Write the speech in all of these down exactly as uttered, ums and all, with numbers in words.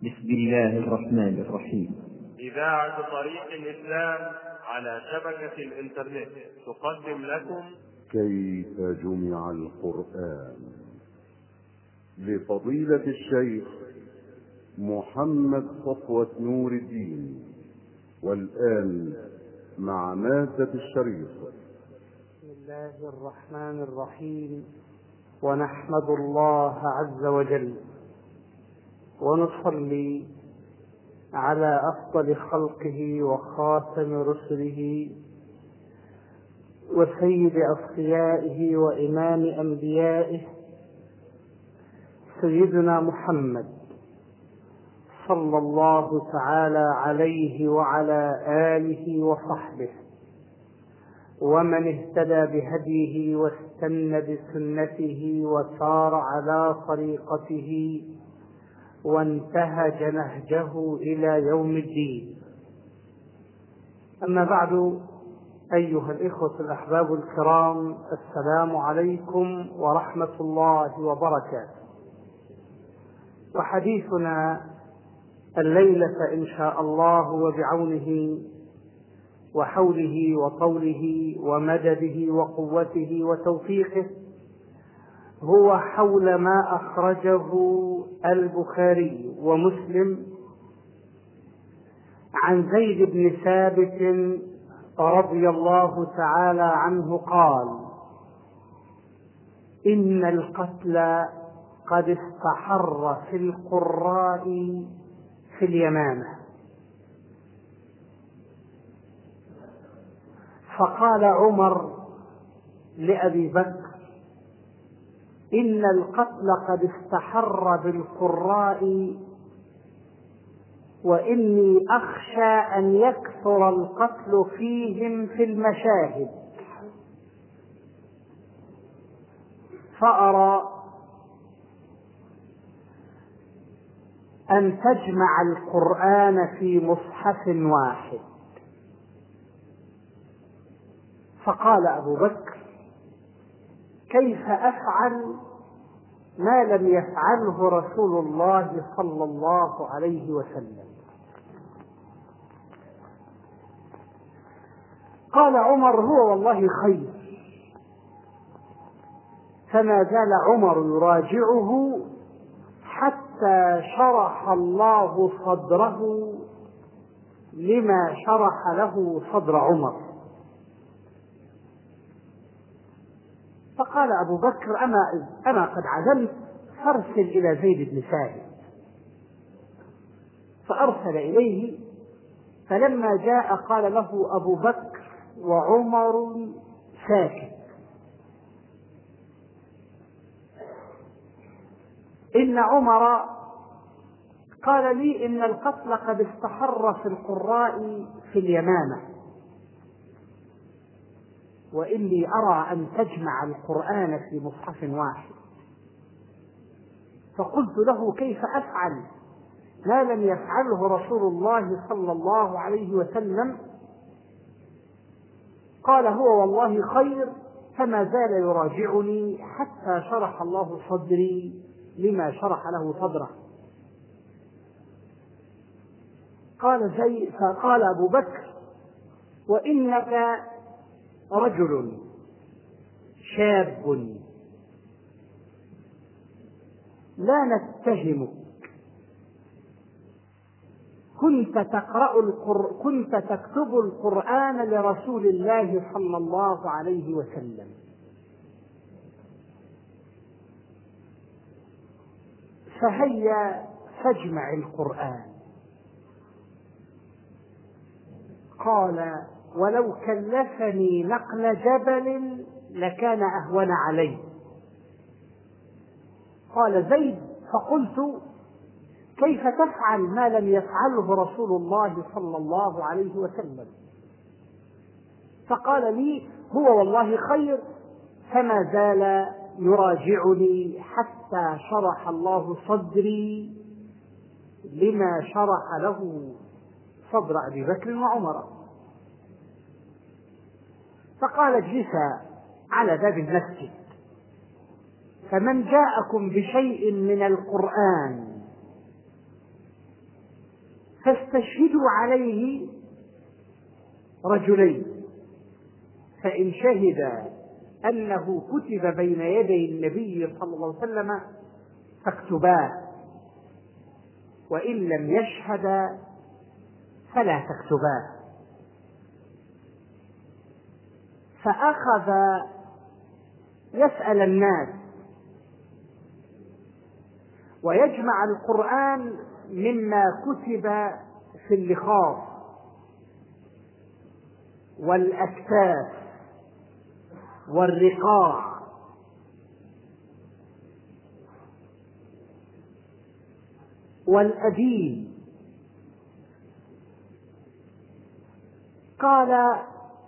بسم الله الرحمن الرحيم. إذاعة طريق الإسلام على شبكة الإنترنت تقدم لكم كيف جمع القرآن لفضيلة الشيخ محمد صفوة نور الدين. والآن مع مادة الشريط. بسم الله الرحمن الرحيم، ونحمد الله عز وجل ونصلي على أفضل خلقه وخاتم رسله وسيد أصفيائه وإمام أنبيائه سيدنا محمد صلى الله تعالى عليه وعلى آله وصحبه ومن اهتدى بهديه واستنى بسنته وسار على طريقته وانتهج نهجه إلى يوم الدين. أما بعد، أيها الإخوة الأحباب الكرام، السلام عليكم ورحمة الله وبركاته. وحديثنا الليلة إن شاء الله وبعونه وحوله وطوله ومدده وقوته وتوفيقه هو حول ما أخرجه البخاري ومسلم عن زيد بن ثابت رضي الله تعالى عنه قال: إن القتل قد استحر في القراء في اليمامة. فقال عمر لأبي بكر: إن القتل قد استحر بالقراء وإني أخشى أن يكثر القتل فيهم في المشاهد، فأرى أن تجمع القرآن في مصحف واحد. فقال أبو بكر: كيف أفعل ما لم يفعله رسول الله صلى الله عليه وسلم؟ قال عمر: هو والله خير. فما زال عمر يراجعه حتى شرح الله صدره لما شرح له صدر عمر. فقال أبو بكر: أما, أما قد عزمت فارسل إلى زيد بن ثابت. فأرسل إليه، فلما جاء قال له أبو بكر وعمر ساكت: إن عمر قال لي إن القتل قد استحر في القراء في اليمامة، وإني أرى أن تجمع القرآن في مصحف واحد. فقلت له: كيف أفعل ما لم يفعله رسول الله صلى الله عليه وسلم؟ قال: هو والله خير. فما زال يراجعني حتى شرح الله صدري لما شرح له صدره. قال زي فقال أبو بكر: وإنك رجل شاب لا نتهمك، كنت تقرأ القر... كنت تكتب القرآن لرسول الله صلى الله عليه وسلم، فهيا فاجمع القرآن. قال: ولو كلفني نقل جبل لكان أهون علي. قال زيد: فقلت: كيف تفعل ما لم يفعله رسول الله صلى الله عليه وسلم؟ فقال لي: هو والله خير. فما زال يراجعني حتى شرح الله صدري لما شرح له صدر أبي بكر وعمر. فقال: اجلسا على باب المسجد، فمن جاءكم بشيء من القرآن فاستشهدوا عليه رجلين، فإن شهد أنه كتب بين يدي النبي صلى الله عليه وسلم فاكتباه، وإن لم يشهد فلا تكتباه. فأخذ يسأل الناس ويجمع القرآن مما كتب في اللخاص والأكتاف والرقاع والأديم. قال: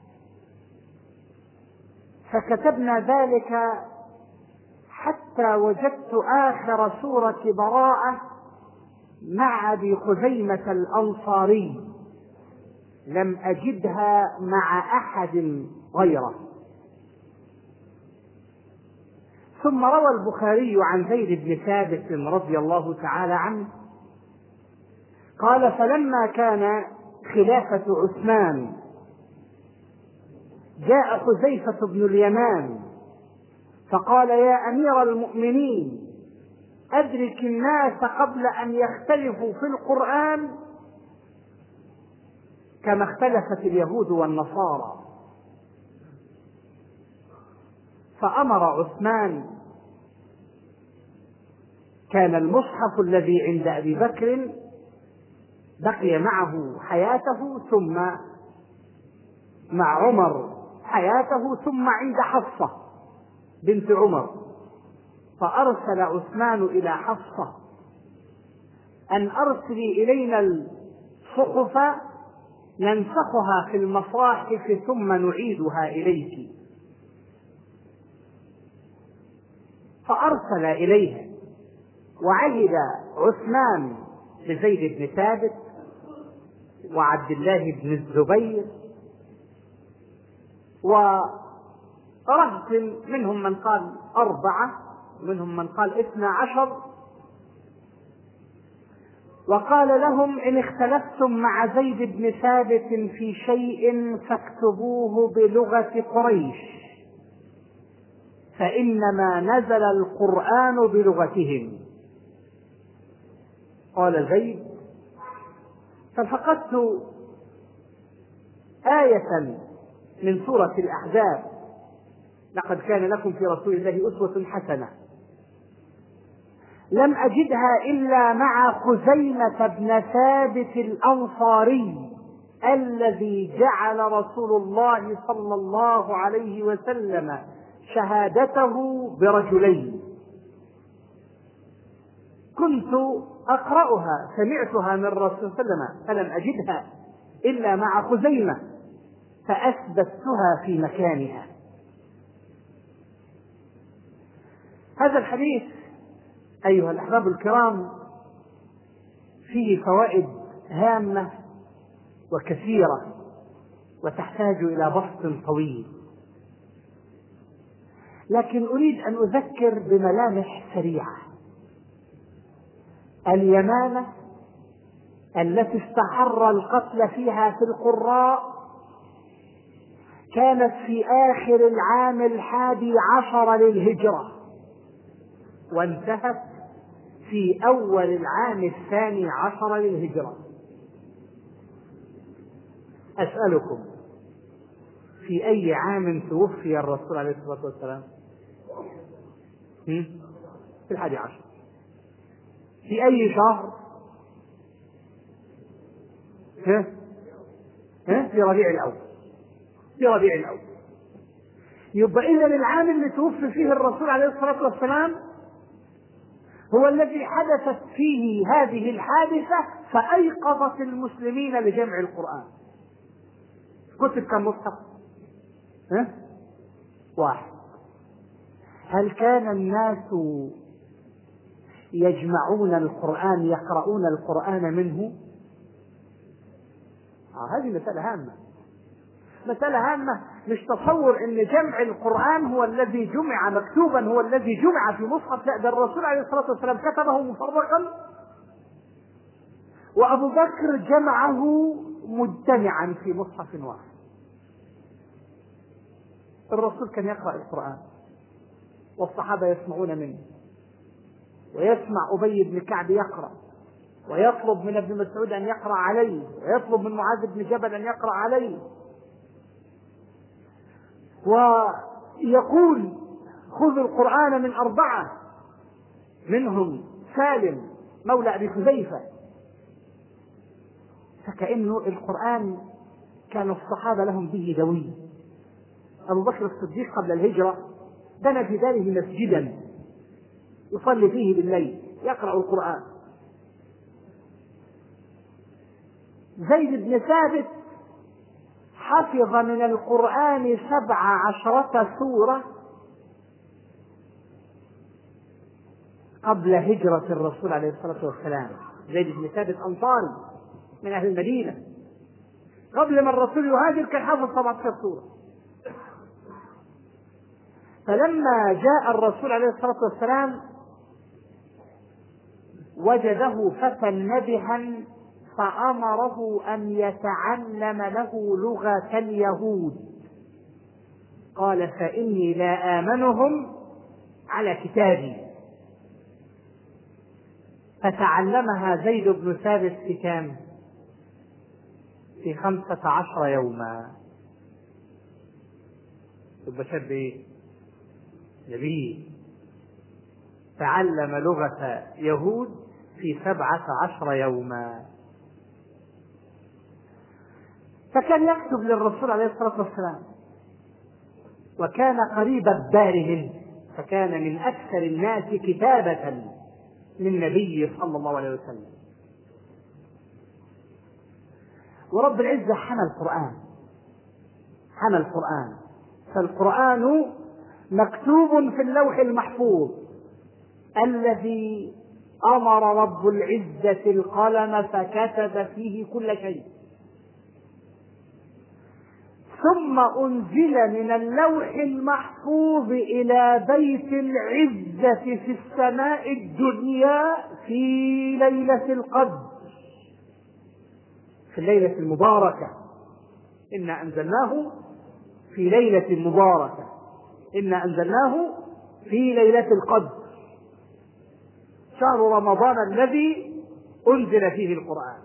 فكتبنا ذلك حتى وجدت آخر سورة براءة مع أبي خزيمة الأنصاري، لم أجدها مع أحد غيره. ثم روى البخاري عن زيد بن ثابت رضي الله تعالى عنه قال: فلما كان خلافة عثمان جاء حذيفة بن اليمان فقال: يا أمير المؤمنين، أدرك الناس قبل أن يختلفوا في القرآن كما اختلفت اليهود والنصارى. فأمر عثمان، كان المصحف الذي عند أبي بكر بقي معه حياته، ثم مع عمر حياته، ثم عند حفصة بنت عمر. فأرسل عثمان إلى حفصة أن أرسلي إلينا الصحف ننسخها في المصاحف ثم نعيدها إليك. فأرسل إليها، وعهد عثمان لزيد بن ثابت وعبد الله بن الزبير ورهط، منهم من قال أربعة منهم من قال اثنى عشر، وقال لهم: إن اختلفتم مع زيد بن ثابت في شيء فاكتبوه بلغة قريش، فإنما نزل القرآن بلغتهم. قال زيد: ففقدت آية من سورة الأحزاب: لقد كان لكم في رسول الله أسوة حسنة، لم أجدها إلا مع خزيمة بن ثابت الأنصاري الذي جعل رسول الله صلى الله عليه وسلم شهادته برجلين. كنت أقرأها، سمعتها من رسول الله صلى الله عليه وسلم، فلم أجدها إلا مع خزيمة فأثبتها في مكانها. هذا الحديث أيها الأحباب الكرام فيه فوائد هامة وكثيرة وتحتاج إلى بسط طويل، لكن أريد أن أذكر بملامح سريعة. اليمامة التي استحر القتل فيها في القراء كانت في آخر العام الحادي عشر للهجرة، وانتهت في أول العام الثاني عشر للهجرة. أسألكم: في أي عام توفي الرسول عليه الصلاة والسلام؟ في الحادي عشر. في أي شهر؟ في ربيع الأول. في ربيع الأول. يبقى إذا العام اللي توفي فيه الرسول عليه الصلاة والسلام هو الذي حدثت فيه هذه الحادثة فأيقظت المسلمين لجمع القرآن. كتب كم مصحف؟ ها؟ واحد. هل كان الناس يجمعون القرآن يقرؤون القرآن منه؟ آه هذه مسألة هامة، مسألة هامة. مش تصور ان جمع القرآن هو الذي جمع مكتوبا، هو الذي جمع في مصحف، لا، ده الرسول عليه الصلاة والسلام كتبه مفرقا وأبو بكر جمعه مجتمعا في مصحف واحد. الرسول كان يقرأ القرآن والصحابة يسمعون منه، ويسمع أبي بن كعب يقرأ، ويطلب من ابن مسعود أن يقرأ عليه، ويطلب من معاذ بن جبل أن يقرأ عليه، ويقول خذوا القرآن من أربعة، منهم سالم مولى أبي حذيفة. فكأنه القرآن كان الصحابة لهم به دوي. أبو بكر الصديق قبل الهجرة بنى في داره مسجدا يصلي فيه بالليل يقرأ القرآن. زيد بن ثابت حفظ من القرآن سبع عشرة سورة قبل هجرة الرسول عليه الصلاة والسلام. زيد بن ثابت أنصاري من أهل المدينة، قبل ما الرسول يهاجر كان حافظ سبع عشرة سورة. فلما جاء الرسول عليه الصلاة والسلام وجده فتى نبها فأمره أن يتعلم له لغة اليهود. قال فإني لا آمنهم على كتابي. فتعلمها زيد بن ثابت في كام؟ في خمسة عشر يوما. يبقى شاب ايه؟ نبي تعلم لغة يهود في سبعة عشر يوما. فكان يكتب للرسول عليه الصلاة والسلام، وكان قريب الدار منه، فكان من أكثر الناس كتابة للنبي صلى الله عليه وسلم. ورب العزة حمى القرآن، حمى القرآن، فالقرآن مكتوب في اللوح المحفوظ الذي أمر رب العزة القلم فكتب فيه كل شيء، ثم أنزل من اللوح المحفوظ إلى بيت العزة في السماء الدنيا في ليلة القدر، في الليلة المباركة. إنا أنزلناه في ليلة مباركة، إنا أنزلناه في ليلة القدر، شهر رمضان الذي أنزل فيه القرآن.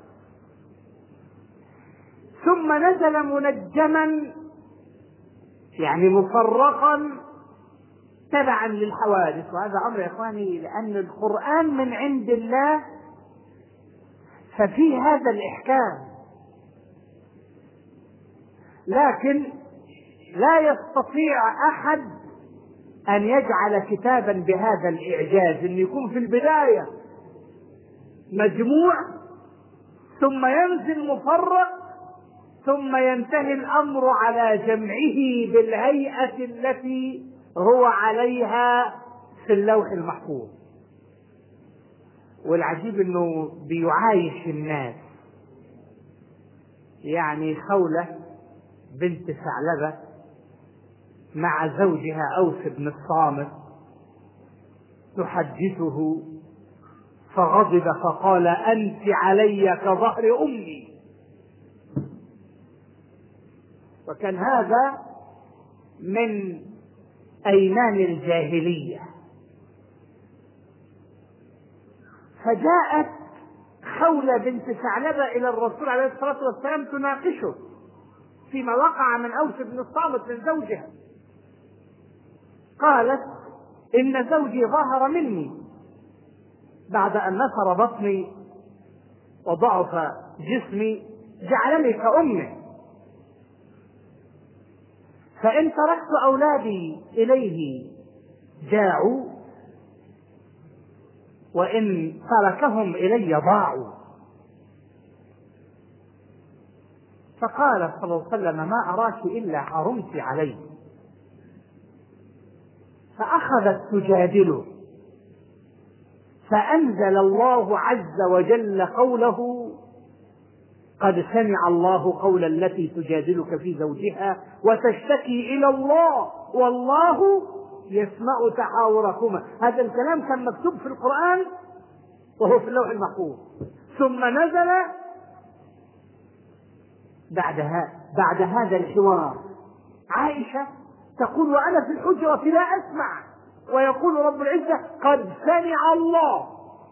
ثم نزل منجما يعني مفرقا تبعا للحوادث. وهذا أمر يا إخواني لأن القرآن من عند الله، ففي هذا الإحكام، لكن لا يستطيع أحد أن يجعل كتابا بهذا الإعجاز، أن يكون في البداية مجموع ثم ينزل مفرق ثم ينتهي الأمر على جمعه بالهيئة التي هو عليها في اللوح المحفوظ. والعجيب أنه بيعايش الناس. يعني خولة بنت ثعلبة مع زوجها أوس بن الصامت تحدثه فغضب فقال أنت علي كظهر أمي. وكان هذا من أيمان الجاهلية. فجاءت خولة بنت ثعلبة إلى الرسول عليه الصلاة والسلام تناقشه فيما وقع من أوس بن الصامت من زوجها. قالت إن زوجي ظهر مني بعد أن نثر بطني وضعف جسمي، جعلني كأمه، فإن تركت أولادي إليه جاعوا، وإن تركهم إلي ضاعوا. فقال صلى الله عليه وسلم ما أراك إلا حرمت علي. فأخذت تجادله، فأنزل الله عز وجل قوله قد سمع الله قول التي تجادلك في زوجها وتشتكي إلى الله والله يسمع تحاوركما. هذا الكلام كان مكتوب في القرآن وهو في اللوح المحفوظ، ثم نزل بعد, بعد هذا الحوار. عائشة تقول وأنا في الحجرة لا أسمع، ويقول رب العزة قد سمع الله.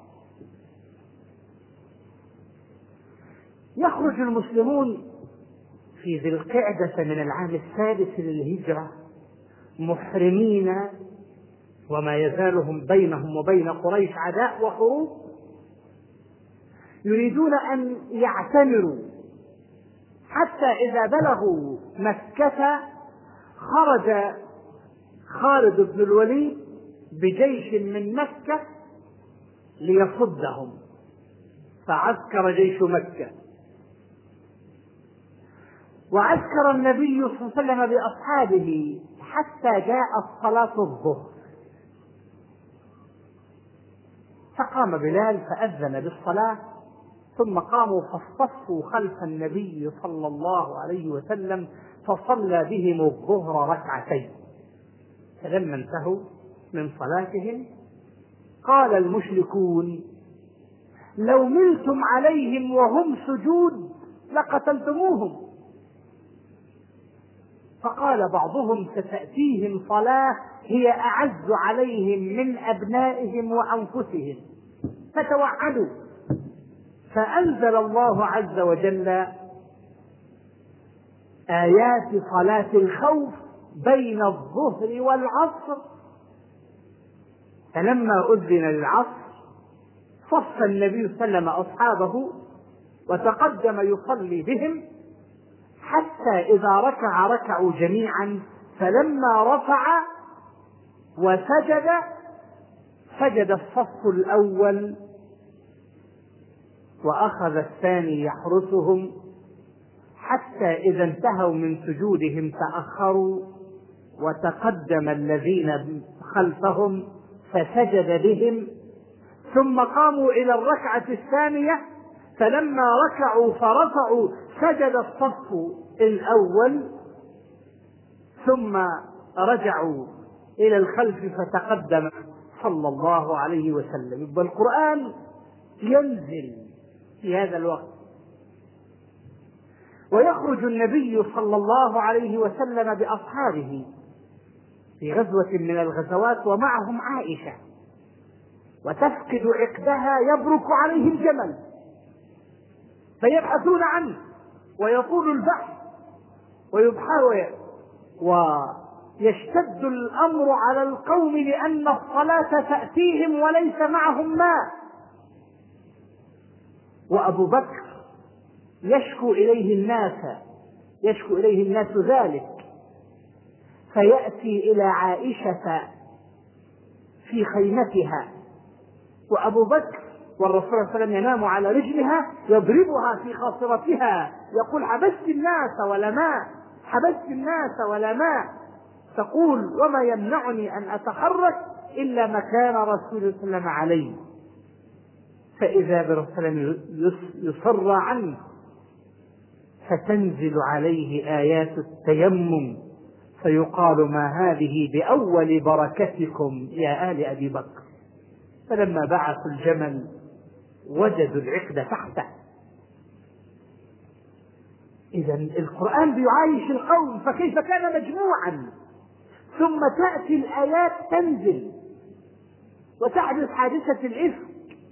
يخرج المسلمون في ذي القعدة من العام السادس للهجرة محرمين، وما يزالهم بينهم وبين قريش عداء وحروب، يريدون أن يعتمروا، حتى إذا بلغوا مكة خرج خالد بن الوليد بجيش من مكة ليصدهم، فعسكر جيش مكة، وعسكر النبي صلى الله عليه وسلم بأصحابه حتى جاءت صلاة الظهر، فقام بلال فأذن بالصلاة، ثم قاموا فاصطفوا خلف النبي صلى الله عليه وسلم فصلى بهم الظهر ركعتين. فلما انتهوا من صلاتهم قال المشركون لو ملتم عليهم وهم سجود لقتلتموهم. فقال بعضهم ستأتيهم صلاة هي أعز عليهم من أبنائهم وأنفسهم، فتوعدوا. فأنزل الله عز وجل آيات صلاة الخوف بين الظهر والعصر، فلما أذن للعصر صف النبي صلى الله عليه وسلم أصحابه وتقدم يصلي بهم، حتى إذا ركع ركعوا جميعا، فلما رفع وسجد سجد الصف الأول، وأخذ الثاني يحرسهم، حتى إذا انتهوا من سجودهم تأخروا، وتقدم الذين خلفهم فسجد بهم، ثم قاموا إلى الركعة الثانية، فلما ركعوا فرفعوا سجد الصف الأول، ثم رجعوا إلى الخلف فتقدم صلى الله عليه وسلم. يبقى القرآن ينزل في هذا الوقت، ويخرج النبي صلى الله عليه وسلم بأصحابه في غزوة من الغزوات ومعهم عائشة، وتفقد عقدها يبرك عليه الجمل، فيبحثون عنه ويطول البحث ويبحث، ويشتد الأمر على القوم لأن الصلاة تأتيهم وليس معهم ماء. وأبو بكر يشكو إليه الناس يشكو إليه الناس ذلك، فيأتي إلى عائشة في خيمتها، وأبو بكر والرسول صلى الله عليه وسلم ينام على رجلها يضربها في خاصرتها، يقول حبست الناس ولا ماء، حبست الناس ولا ماء، تقول وما يمنعني أن أتحرك إلا مكان رسول الله صلى الله عليه وسلم عليه. فإذا برسول يصر عنه، فتنزل عليه آيات التيمم، فيقال ما هذه بأول بركتكم يا آل أبي بكر. فلما بعثوا الجمل وجدوا العقد تحته. إذا القرآن بيعايش القوم، فكيف كان مجموعا، ثم تأتي الآيات تنزل وتحدث حادثة الإفك،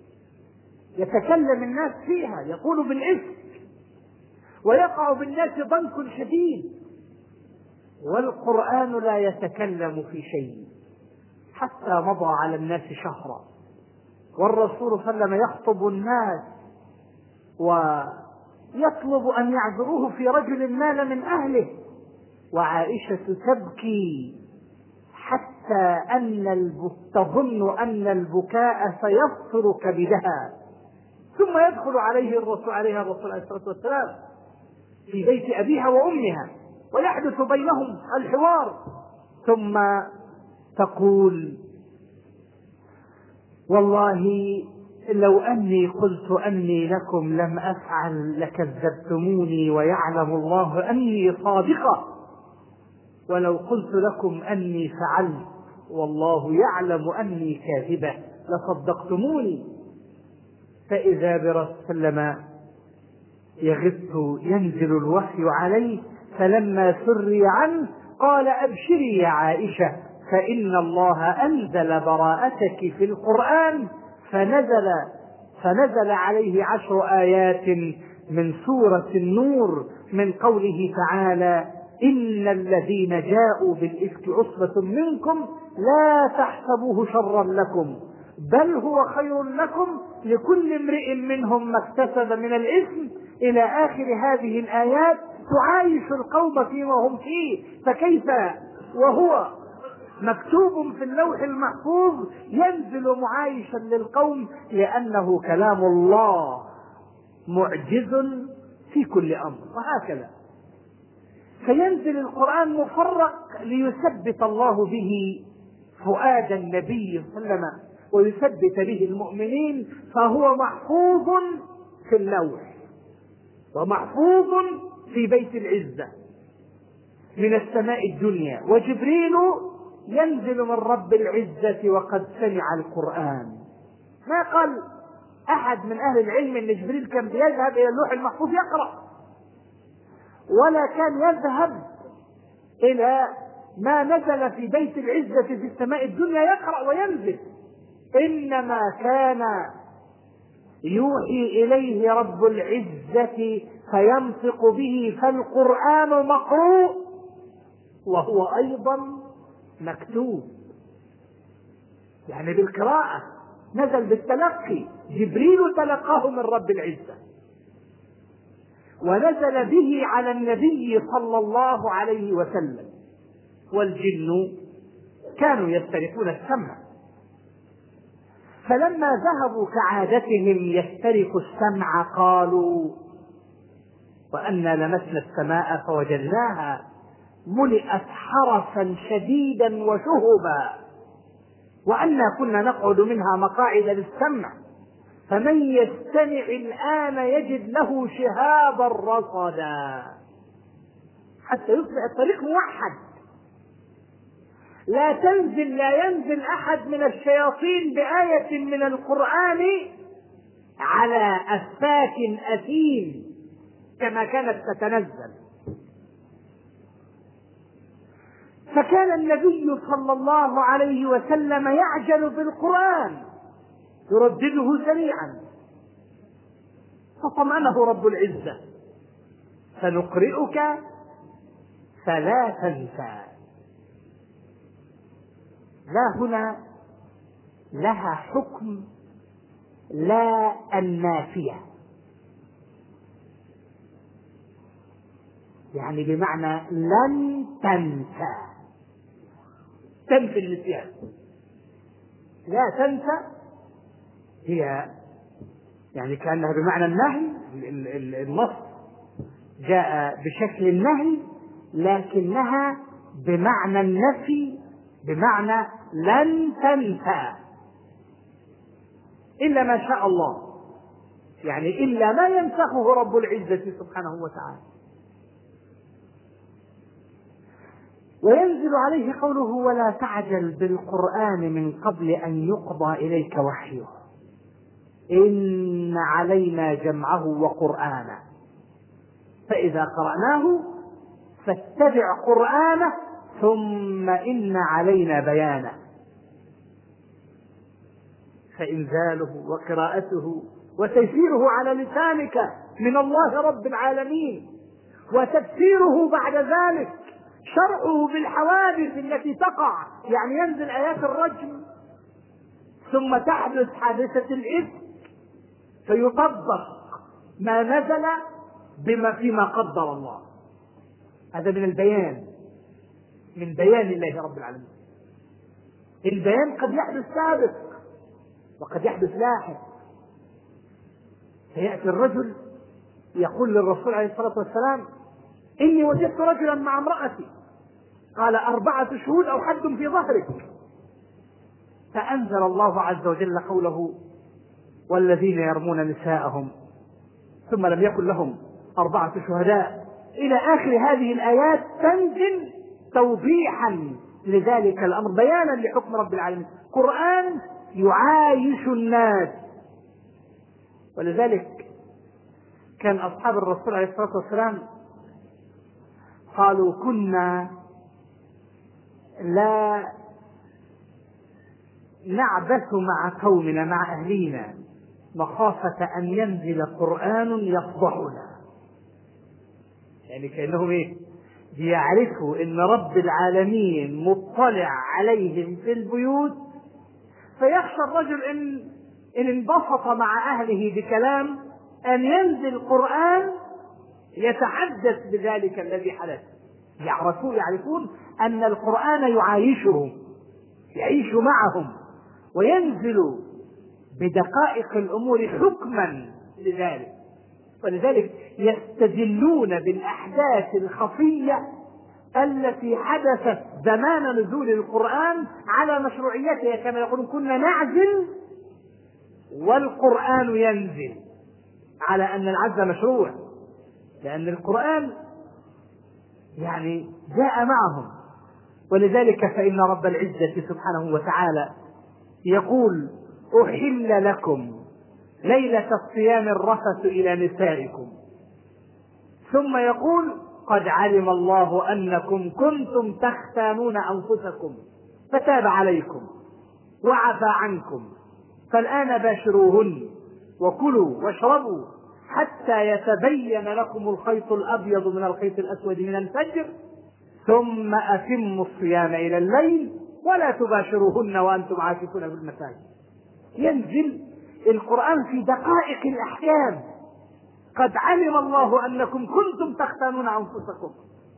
يتكلم الناس فيها، يقول بالإفك، ويقع بالناس ضنك شديد، والقرآن لا يتكلم في شيء حتى مضى على الناس شهرا، والرسول صلى الله عليه وسلم يخطب الناس ويطلب أن يعذروه في رجل مال من أهله، وعائشة تبكي حتى أن تظن أن البكاء سيفطر كبدها. ثم يدخل عليه الرسول عليه الرسول عليه الصلاة والسلام في بيت أبيها وأمها، ويحدث بينهم الحوار، ثم تقول والله لو أني قلت أني لكم لم أفعل لكذبتموني، ويعلم الله أني صادقة، ولو قلت لكم أني فعلت والله يعلم أني كاذبة لصدقتموني. فإذا برسول سلم يغث ينزل الوحي عليه، فلما سري عنه قال أبشري يا عائشة فإن الله أنزل براءتك في القرآن، فنزل فنزل عليه عشر آيات من سورة النور من قوله تعالى: إن الذين جاءوا بالإفك عصبة منكم لا تحسبوه شرا لكم بل هو خير لكم لكل امرئ منهم ما اكتسب من الإثم إلى آخر هذه الآيات تعايش القوم فيما هم فيه. فكيف وهو مكتوب في اللوح المحفوظ ينزل معايشا للقوم، لأنه كلام الله معجز في كل أمر. وهكذا فينزل القرآن مفرق ليثبت الله به فؤاد النبي صلى الله عليه وسلم ويثبت به المؤمنين، فهو محفوظ في اللوح ومحفوظ في بيت العزة من السماء الدنيا، وجبريل ينزل من رب العزة وقد سمع القرآن. ما قال أحد من أهل العلم أن جبريل كان بيذهب إلى اللوح المحفوظ يقرأ، ولا كان يذهب إلى ما نزل في بيت العزة في السماء الدنيا يقرأ وينزل، إنما كان يوحي إليه رب العزة فينطق به، فالقرآن مقروء وهو أيضا مكتوب، يعني بالقراءة نزل بالتلقي. جبريل تلقاه من رب العزة ونزل به على النبي صلى الله عليه وسلم، والجن كانوا يسترقون السمع، فلما ذهبوا كعادتهم يسترقوا السمع قالوا: وأنا لمسنا السماء فوجدناها ملئت حرسا شديدا وشهبا، وأنا كنا نقعد منها مقاعد للسمع، فمن يستمع الآن يجد له شهابا رصدا، حتى يصبح الطريق موحد. لا تنزل لا ينزل أحد من الشياطين بآية من القرآن على أفاك أثيم كما كانت تتنزل. فكان النبي صلى الله عليه وسلم يعجل بالقرآن يردده سريعا، فطمأنه رب العزة: سنقرئك فلا تنسى. لا هنا لها حكم لا النافية، يعني بمعنى لن تنسى، تنفي النسيان. لا تنسى هي يعني كأنها بمعنى النهي، النص جاء بشكل النهي لكنها بمعنى النفي، بمعنى لن تنسى إلا ما شاء الله، يعني إلا ما ينسخه رب العزة سبحانه وتعالى. وينزل عليه قوله: ولا تعجل بالقرآن من قبل أن يقضى إليك وحيه إن علينا جمعه وقرآنه فإذا قرأناه فاتبع قرآنه ثم إن علينا بيانه. فإنزاله وقراءته وتيسيره على لسانك من الله رب العالمين، وتفسيره بعد ذلك شرعه بالحوادث التي تقع، يعني ينزل آيات الرجم ثم تحدث حادثة الإفك فيطبق ما نزل بما فيما قدر الله. هذا من البيان، من بيان الله رب العالمين. البيان قد يحدث سابق وقد يحدث لاحق. فيأتي الرجل يقول للرسول عليه الصلاة والسلام: إني وجدت رجلا مع امرأتي، قال: أربعة شهود أو حد في ظهرك. فأنزل الله عز وجل قوله: والذين يرمون نساءهم ثم لم يكن لهم أربعة شهداء، إلى آخر هذه الآيات تنزل توضيحا لذلك الأمر، بيانا لحكم رب العالمين. قرآن يعايش الناس ولذلك كان أصحاب الرسول عليه الصلاة والسلام قالوا كنا لا نعبث مع قومنا مع أهلينا مخافة أن ينزل قرآن يفضحنا. يعني كأنهم إيه؟ بيعرفوا إن رب العالمين مطلع عليهم في البيوت، فيخشى الرجل إن إن انبسط مع أهله بكلام أن ينزل قرآن يتحدث بذلك الذي حدث. يعرفون يعرفون أن القرآن يعايشهم، يعيش معهم وينزل بدقائق الأمور حكما لذلك. ولذلك يستدلون بالأحداث الخفية التي حدثت زمان نزول القرآن على مشروعيتها، كما يقولون كنا نعزل والقرآن ينزل، على أن العزل مشروع، لأن القرآن يعني جاء معهم. ولذلك فإن رب العزة سبحانه وتعالى يقول أحل لكم ليلة الصيام الرفث إلى نسائكم، ثم يقول قد علم الله أنكم كنتم تختانون أنفسكم فتاب عليكم وعفى عنكم فالآن باشروهن وكلوا واشربوا حتى يتبين لكم الخيط الأبيض من الخيط الأسود من الفجر ثم أتموا الصيام إلى الليل ولا تباشروهن وأنتم عاكفون بالمساجد. ينزل القرآن في دقائق الأحكام. قد علم الله أنكم كنتم تختانون أنفسكم.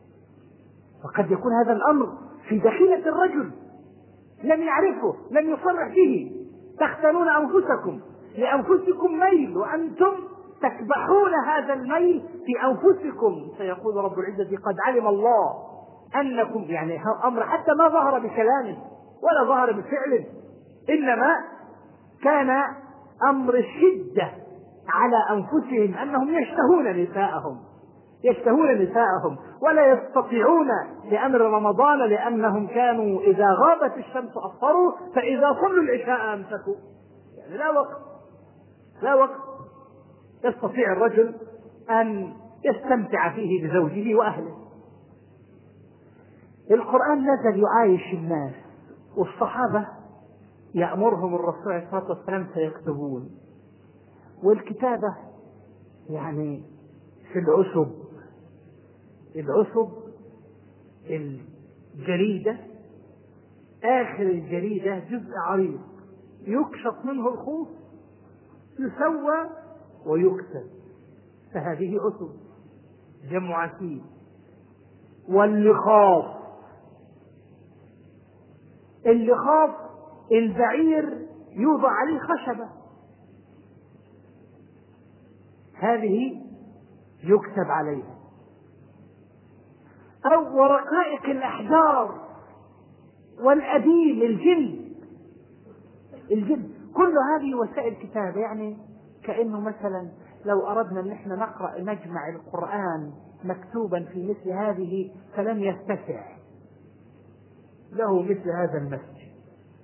وقد يكون هذا الأمر في دخيلة الرجل لم يعرفه، لم يصرح به. تختانون أنفسكم، لأنفسكم ميل وأنتم تكبحون هذا الميل في أنفسكم. سيقول رب العزة قد علم الله أنكم، يعني أمر حتى ما ظهر بكلامه ولا ظهر بفعله، إنما كان أمر الشدة على أنفسهم أنهم يشتهون نساءهم يشتهون نساءهم ولا يستطيعون لأمر رمضان، لأنهم كانوا إذا غابت الشمس أفطروا فإذا صلوا العشاء أمسكوا. يعني لا وقت لا وقت يستطيع الرجل أن يستمتع فيه بزوجه وأهله. القرآن نزل يعايش الناس، والصحابة يأمرهم الرسول عليه الصلاة والسلام فيكتبون. والكتابة يعني في العسب العسب الجريدة، آخر الجريدة جزء عريض يكشط منه الخوص يسوى ويكتب، فهذه عسب جمع عسيب. واللخاف اللخاف البعير يوضع عليه خشبة، هذه يكتب عليها. أو ورقائق الأحجار والأديم الجلد الجلد كل هذه وسائل كتابة. يعني كأنه مثلا لو أردنا أن احنا نقرأ نجمع القرآن مكتوبا في مثل هذه فلم يتسع له مثل هذا المسجد.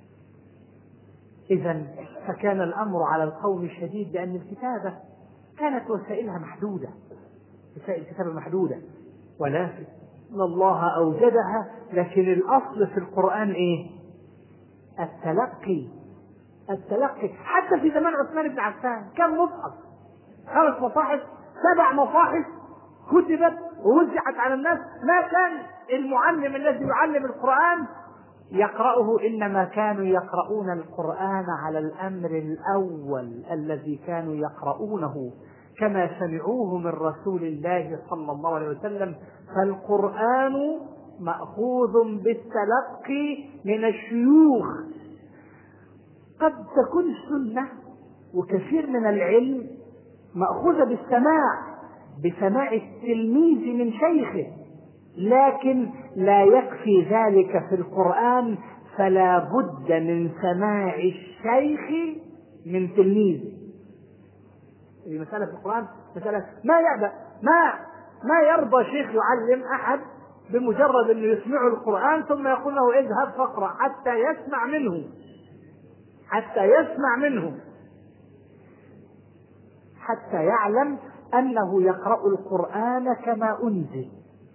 إذن فكان الأمر على القوم شديد، لأن الكتابة كانت وسائلها محدودة، وسائل الكتابة محدودة، ولكن الله أوجدها. لكن الأصل في القرآن إيه؟ التلقي التلقي حتى في زمان عثمان بن عفان كم مصحف؟ خمس مصاحف، سبع مصاحف كتبت ووزعت على الناس. ما كان المعلم الذي يعلم القرآن يقرأه، إنما كانوا يقرؤون القرآن على الأمر الأول الذي كانوا يقرؤونه كما سمعوه من رسول الله صلى الله عليه وسلم. فالقرآن مأخوذ بالتلقي من الشيوخ. قد تكون السنة وكثير من العلم مأخوذة بالسماع بسماع التلميذ من شيخه، لكن لا يكفي ذلك في القرآن، فلا بد من سماع الشيخ من تلميذه. هذه مسألة في القرآن، مسألة ما يأبى ما ما يرضى شيخ يعلم أحد بمجرد أنه يسمعه القرآن ثم يقول له اذهب فاقرأ حتى يسمع منه حتى يسمع منه حتى يعلم أنه يقرأ القرآن كما أنزل.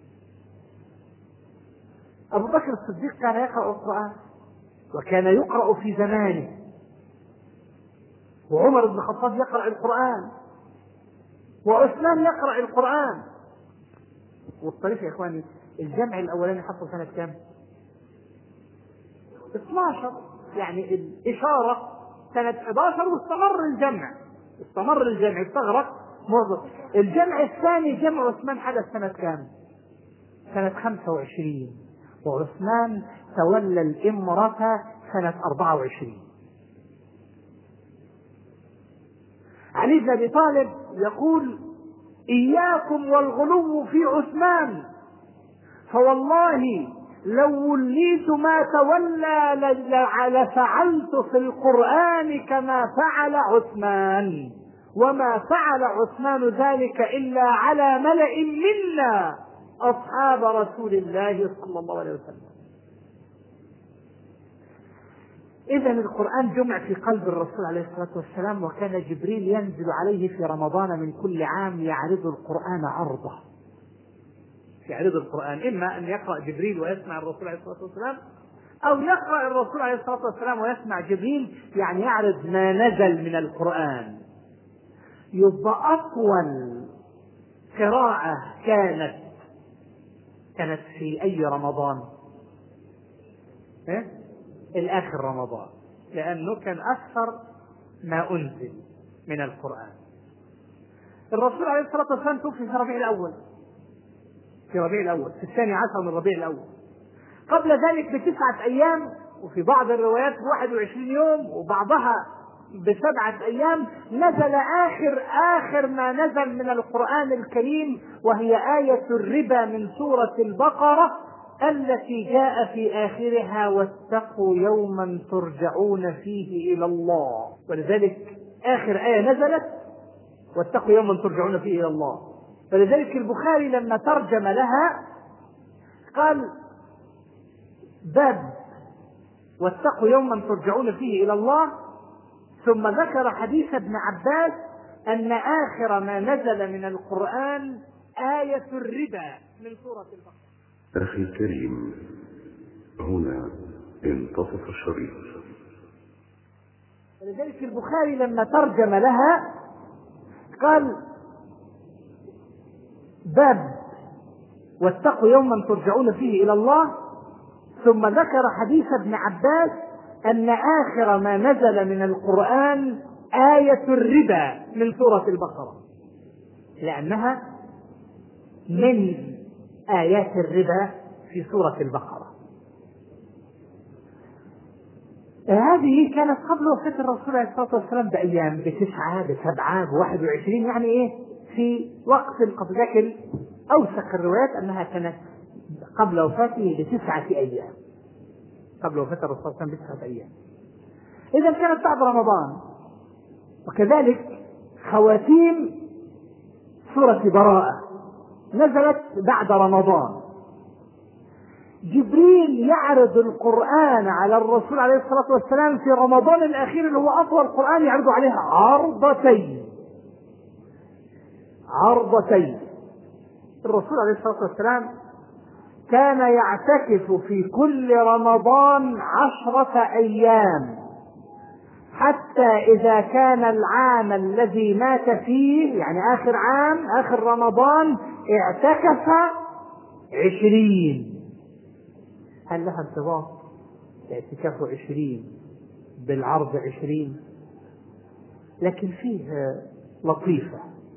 أبو بكر الصديق كان يقرأ القرآن وكان يقرأ في زمانه، وعمر بن الخطاب يقرأ القرآن، وعثمان يقرأ القرآن. والطريق يا إخواني الجمع الأولاني حصل سنة كام؟ اثناشر، يعني الإشارة سنة احد عشر، واستمر الجمع استمر الجمع استغرق معظم. الجمع الثاني جمع عثمان حدث سنة كام؟ سنة خمسة وعشرين، وعثمان تولى الإمرة سنة أربعة وعشرين. علي بن أبي طالب يقول: إياكم والغلو في عثمان، فوالله لو وليت ما تولى لفعلت في القرآن كما فعل عثمان، وما فعل عثمان ذلك إلا على ملأ منا أصحاب رسول الله صلى الله عليه وسلم. إذن القرآن جمع في قلب الرسول عليه الصلاة والسلام، وكان جبريل ينزل عليه في رمضان من كل عام يعرض القرآن عرضه، يعرض القرآن، إما أن يقرأ جبريل ويسمع الرسول عليه الصلاة والسلام، أو يقرأ الرسول عليه الصلاة والسلام ويسمع جبريل، يعني يعرض ما نزل من القرآن. يبقى أطول قراءة كانت كانت في أي رمضان؟ إيه؟ الآخر رمضان، لأنه كان أكثر ما أنزل من القرآن. الرسول عليه الصلاة والسلام توفي في ربيع الأول، في ربيع الأول في الثاني عشر من ربيع الأول. قبل ذلك بتسعة أيام، وفي بعض الروايات بواحد وعشرين يوم، وبعضها بسبعة أيام، نزل آخر آخر ما نزل من القرآن الكريم، وهي آية الربا من سورة البقرة التي جاء في آخرها: واتقوا يوما ترجعون فيه إلى الله. ولذلك آخر آية نزلت واتقوا يوما ترجعون فيه إلى الله. فلذلك البخاري لما ترجم لها قال: باب واتقوا يوما ترجعون فيه إلى الله، ثم ذكر حديث ابن عباس أن آخر ما نزل من القرآن آية الربا من سورة البقرة. أخي الكريم، هنا انتصف الشريط. ولذلك البخاري لما ترجم لها قال: باب واتقوا يوما ترجعون فيه إلى الله، ثم ذكر حديث ابن عباس أن آخر ما نزل من القرآن آية الربا من سورة البقرة، لأنها من آيات الربا في سورة البقرة. هذه كانت قبل وفاة الرسول عليه الصلاة والسلام بأيام، بتسعة بسبعة بواحد وعشرين، يعني إيه في وقت قبل. لكن أوثق الروايات أنها كانت قبل وفاته بتسعة أيام، قبل وفاة الرسول صلى الله عليه وسلم بتسعة أيام. إذا كانت بعد رمضان. وكذلك خواتيم سورة براءة نزلت بعد رمضان. جبريل يعرض القرآن على الرسول عليه الصلاة والسلام في رمضان الأخير اللي هو أطول قرآن، يعرض عليها عرضتين عرضتين. الرسول عليه الصلاة والسلام كان يعتكف في كل رمضان عشرة أيام، حتى إذا كان العام الذي مات فيه، يعني آخر عام آخر رمضان، اعتكف عشرين. هل لها ارتباط اعتكاف عشرين بالعرض عشرين؟ لكن فيه لطيفة،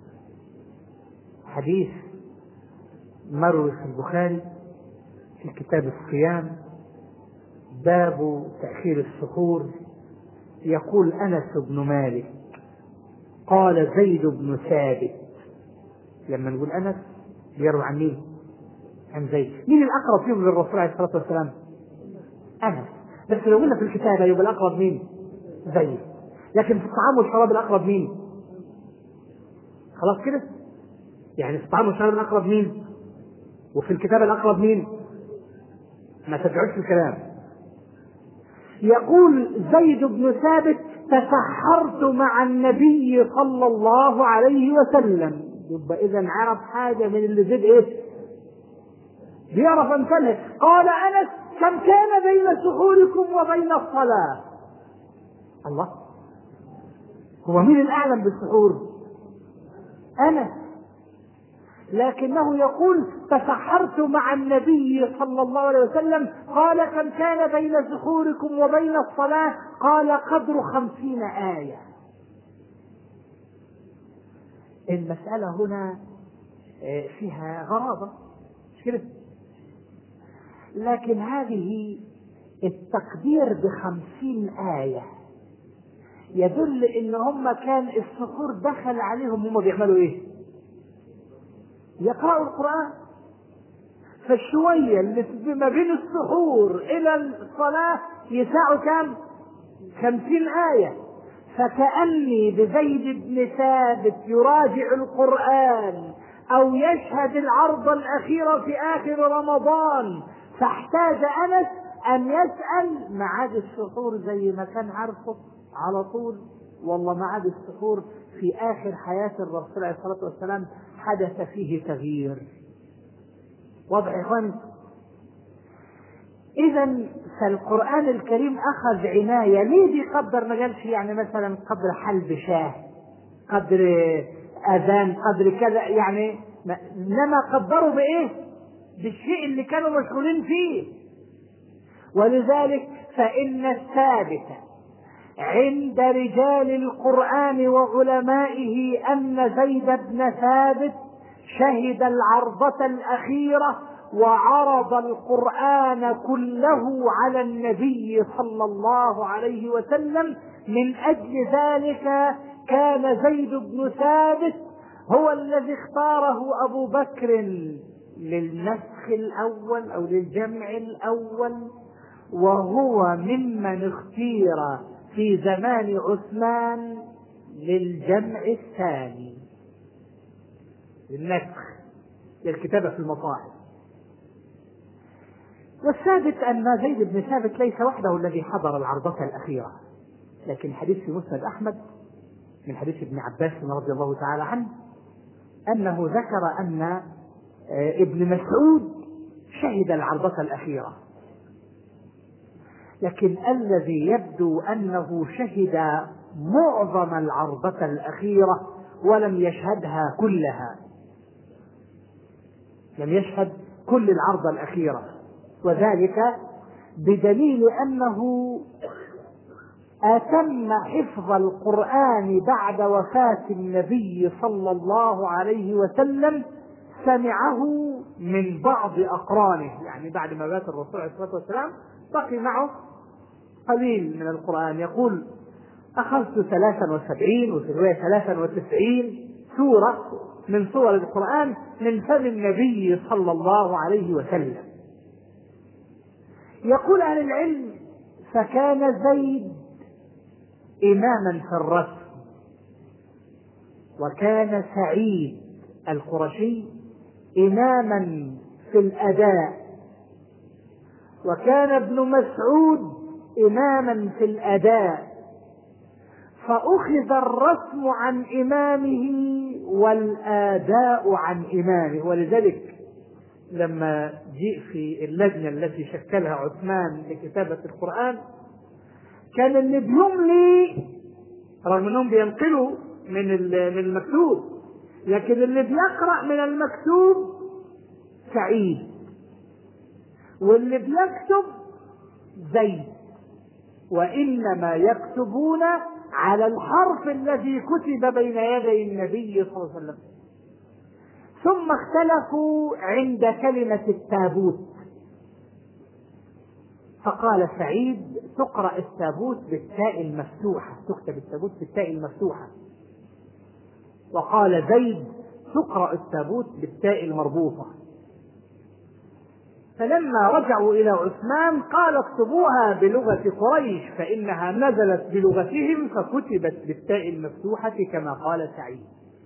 حديث مروي في البخاري في كتاب الصيام باب تأخير السحور. يقول أنس بن مالك قال زيد بن ثابت. لما نقول أنس يروي عن مين؟ عن زيد. مين الأقرب فيهم للرسول عليه الصلاة والسلام؟ أنس. بس لو قلنا في الكتابة يبقى الأقرب مين؟ زيد. لكن في الطعام والشراب الأقرب مين؟ خلاص كده، يعني في الطعام والشراب الأقرب مين؟ وفي الكتابة الأقرب مين؟ ما تدعوش الكلام. يقول زيد بن ثابت تسحرت مع النبي صلى الله عليه وسلم. يبقى إذا عرف حاجة من اللي زد إيه؟ بيعرف أمثله. قال أنس كم كان بين سحوركم وبين الصلاة؟ الله، هو مين الأعلم بالسحور؟ أنس، لكنه يقول تسحرت مع النبي صلى الله عليه وسلم. قال كم كان بين سحوركم وبين الصلاة؟ قال قدر خمسين آية. المسألة هنا فيها غرابة، مش كده؟ لكن هذه التقدير بخمسين آية يدل ان هم كان السحور دخل عليهم هم بيعملوا ايه؟ يقرأوا القرآن. فالشوية اللي ما بين السحور الى الصلاة يساعوا كم؟ خمسين آية. فكأني بزيد بن ثابت يراجع القرآن او يشهد العرض الاخيرة في اخر رمضان، فاحتاج انس ان يسأل معاد السحور زي ما كان عارفه على طول. والله معاد السحور في اخر حياة الرسول عليه الصلاة والسلام حدث فيه تغيير. واضح يا اخواني؟ اذا فالقرآن الكريم اخذ عناية. ليه بيقدر؟ ما قالش يعني مثلا قدر حلب شاه، قدر اذان، قدر كذا يعني، انما قدروا بايه؟ بالشيء اللي كانوا مشغولين فيه. ولذلك فإن الثابت عند رجال القرآن وعلمائه أن زيد بن ثابت شهد العرضة الأخيرة وعرض القرآن كله على النبي صلى الله عليه وسلم. من أجل ذلك كان زيد بن ثابت هو الذي اختاره أبو بكر للنسخ الأول أو للجمع الأول، وهو ممن اختير في زمان عثمان للجمع الثاني، للنسخ، للكتابة في المصاحف. والثابت أن زيد بن ثابت ليس وحده الذي حضر العرضة الأخيرة، لكن حديث في مسند أحمد من حديث ابن عباس رضي الله تعالى عنه أنه ذكر أن ابن مسعود شهد العرضة الأخيرة، لكن الذي يبدو أنه شهد معظم العرضة الأخيرة ولم يشهدها كلها، لم يشهد كل العرضة الأخيرة، وذلك بدليل أنه أتم حفظ القرآن بعد وفاة النبي صلى الله عليه وسلم، سمعه من بعض أقرانه، يعني بعد ما مات الرسول عليه الصلاة والسلام بقي معه قليل من القرآن. يقول أخذت ثلاثا وسبعين وفي رواية ثلاثا وتسعين سورة من سور القرآن من فم النبي صلى الله عليه وسلم. يقول أهل العلم فكان زيد إماما في الرسم، وكان سعيد القرشي إماما في الأداء، وكان ابن مسعود إماما في الأداء، فأخذ الرسم عن إمامه والآداء عن إمامه. ولذلك لما جيء في اللجنة التي شكلها عثمان لكتابة القرآن كان اللي بيملي رغم أنهم بينقلوا من المكتوب، لكن اللي بيقرأ من المكتوب سعيد، واللي بيكتب زيد، وإنما يكتبون على الحرف الذي كتب بين يدي النبي صلى الله عليه وسلم. ثم اختلفوا عند كلمة التابوت، فقال سعيد تقرأ التابوت بالتاء المفتوحة، تكتب التابوت بالتاء المفتوحة، وقال زيد تقرأ التابوت بالتاء المربوطة. فلما رجعوا إلى عثمان قال اكتبوها بلغة قريش فإنها نزلت بلغتهم فكتبت بالتاء المفتوحة كما قال سعيد.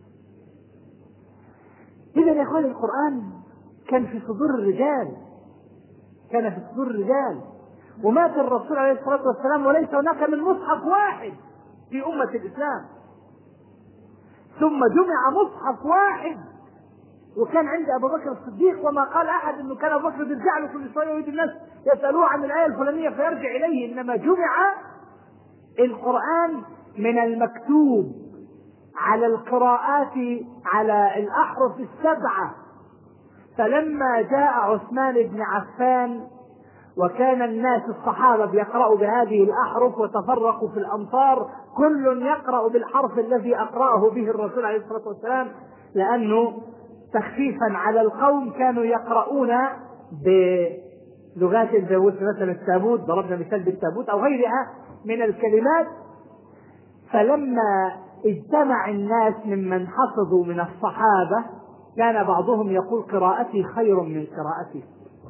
إذا يا إخواني القرآن كان في صدور الرجال، كان في صدور الرجال، ومات الرسول عليه الصلاة والسلام وليس هناك من مصحف واحد في أمة الإسلام. ثم جمع مصحف واحد، وكان عند أبو بكر الصديق، وما قال أحد أنه كان أبو بكر يرجع له كل شوية ويجي الناس يسألوه عن الآية الفلانية فيرجع إليه، إنما جمع القرآن من المكتوب على القراءات على الأحرف السبعة. فلما جاء عثمان بن عفان وكان الناس الصحابة بيقرأوا بهذه الأحرف وتفرقوا في الأمصار، كل يقرأ بالحرف الذي أقرأه به الرسول عليه الصلاة والسلام، لأنه تخفيفا على القوم كانوا يقرؤون بلغات زي مثلا التابوت، ضربنا مثال بالتابوت أو غيرها من الكلمات. فلما اجتمع الناس ممن حفظوا من الصحابة كان بعضهم يقول قراءتي خير من قراءتي،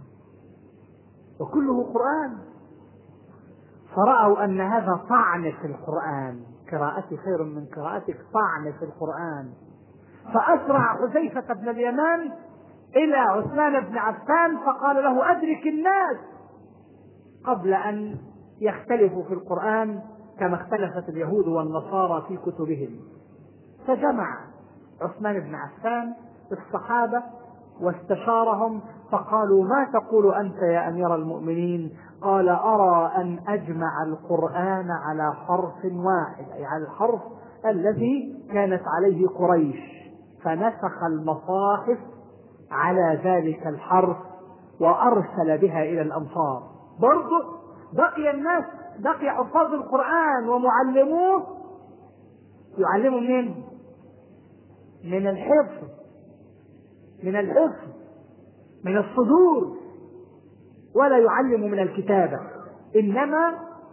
وكله قرآن، فرأوا أن هذا طعن في القرآن، قراءتي خير من قراءتك طعن في القرآن. فأسرع حذيفة بن اليمان إلى عثمان بن عفان فقال له أدرك الناس قبل أن يختلفوا في القرآن كما اختلفت اليهود والنصارى في كتبهم. فجمع عثمان بن عفان الصحابة واستشارهم فقالوا ما تقول أنت يا أمير المؤمنين؟ قال أرى أن أجمع القرآن على حرف واحد، أي على الحرف الذي كانت عليه قريش، فنسخ المصاحف على ذلك الحرف وأرسل بها إلى الأمصار. برضو بقي الناس، بقي حفاظ القرآن ومعلموه يعلموا منين؟ من الحفظ، من الحفظ من الصدور، ولا يعلم من الكتابة، إنما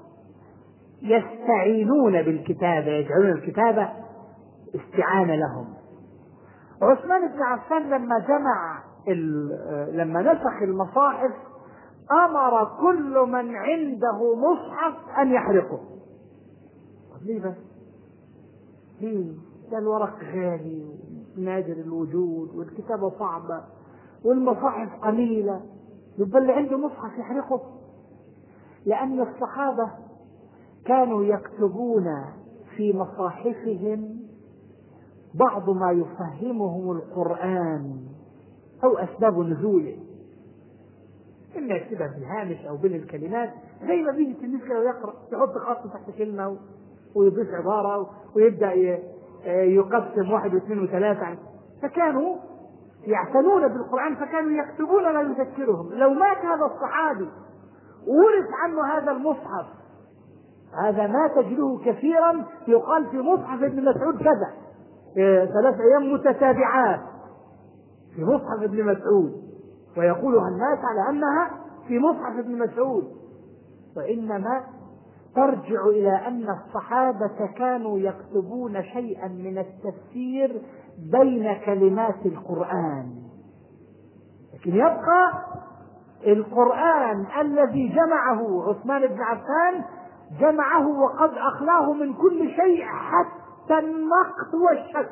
يستعينون بالكتابة، يجعلون الكتابة استعانة لهم. عثمان بن عفان لما جمع لما نسخ المصاحف أمر كل من عنده مصحف أن يحرقه. ليه بس؟ ليه؟ ده الورق غالي ونادر الوجود والكتابة صعبة والمصاحف قليلة، يبقى اللي عنده مصحف يحرقه. لأن الصحابة كانوا يكتبون في مصاحفهم بعض ما يفهمهم القرآن أو أسباب نزوله، إما يكتبها في الهامش أو بين الكلمات، زي ما بيجي التلميذ كده ويقرأ يحط خط تحت كلمة ويضيف عبارة ويبدأ يقسم واحد واثنين وثلاثة. فكانوا يعتنون بالقرآن، فكانوا يكتبون ما يذكرهم. لو مات هذا الصحابي ورث عنه هذا المصحف، هذا ما تجده كثيرا يقال في مصحف ابن مسعود كذا، ثلاث أيام متتابعات في مصحف ابن مسعود، ويقولها الناس على أنها في مصحف ابن مسعود، وإنما ترجع إلى أن الصحابة كانوا يكتبون شيئا من التفسير بين كلمات القرآن. لكن يبقى القرآن الذي جمعه عثمان بن عفان جمعه وقد أخلاه من كل شيء حتى النقط والشك،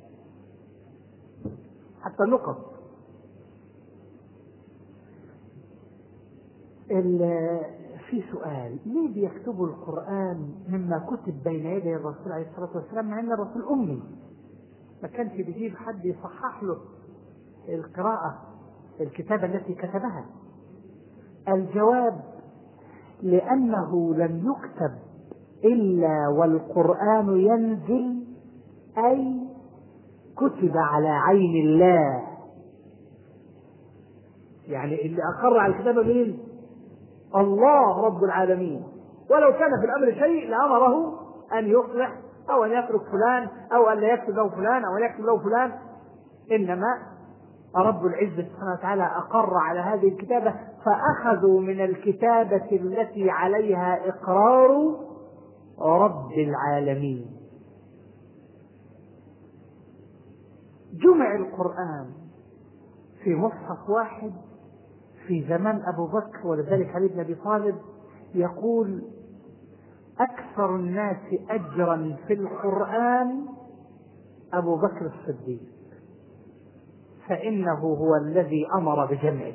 حتى النقط. في سؤال: ليه بيكتبوا القرآن مما كتب بين يدي الرسول عليه الصلاة والسلام مع أن الرسول أمي؟ ما كانش بيجيب حد يصحح له القراءة الكتابة التي كتبها. الجواب: لأنه لم يكتب إلا والقرآن ينزل، أي كتب على عين الله. يعني اللي أقر على الكتابة مين؟ الله رب العالمين. ولو كان في الأمر شيء لأمره أن يصلح أو أن يترك فلان أو أن لا يكتب له فلان أو أن يكتب له فلان، إنما رب العزة سبحانه وتعالى أقر على هذه الكتابة، فأخذوا من الكتابة التي عليها إقرار رب العالمين. جمع القرآن في مصحف واحد في زمان أبو بكر، ولذلك علي بن أبي طالب يقول: أكثر الناس أجرا في القرآن أبو بكر الصديق، فإنه هو الذي أمر بجمعه.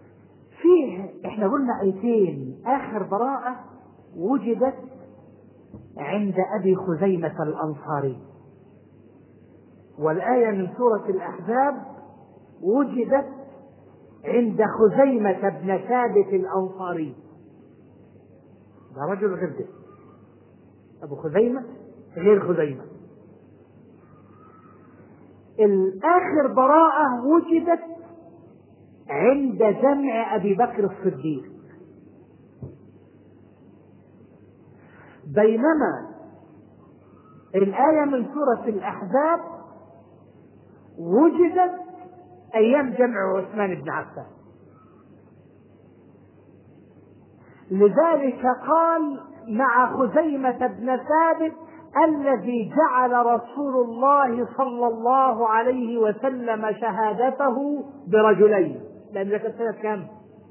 فيه احنا قلنا آيتين آخر براءة وجدت عند أبي خزيمة الأنصاري، والآية من سورة الأحزاب وجدت عند خزيمة بن ثابت الأنصاري. ده رجل غير ده، أبو خزيمة غير خزيمة. الآخر براءة وجدت عند جمع أبي بكر الصديق، بينما الآية من سورة الأحزاب وجدت أيام جمع عثمان بن عفان. لذلك قال مع خزيمة بن ثابت الذي جعل رسول الله صلى الله عليه وسلم شهادته برجلين، لأن ده كان سنة كام؟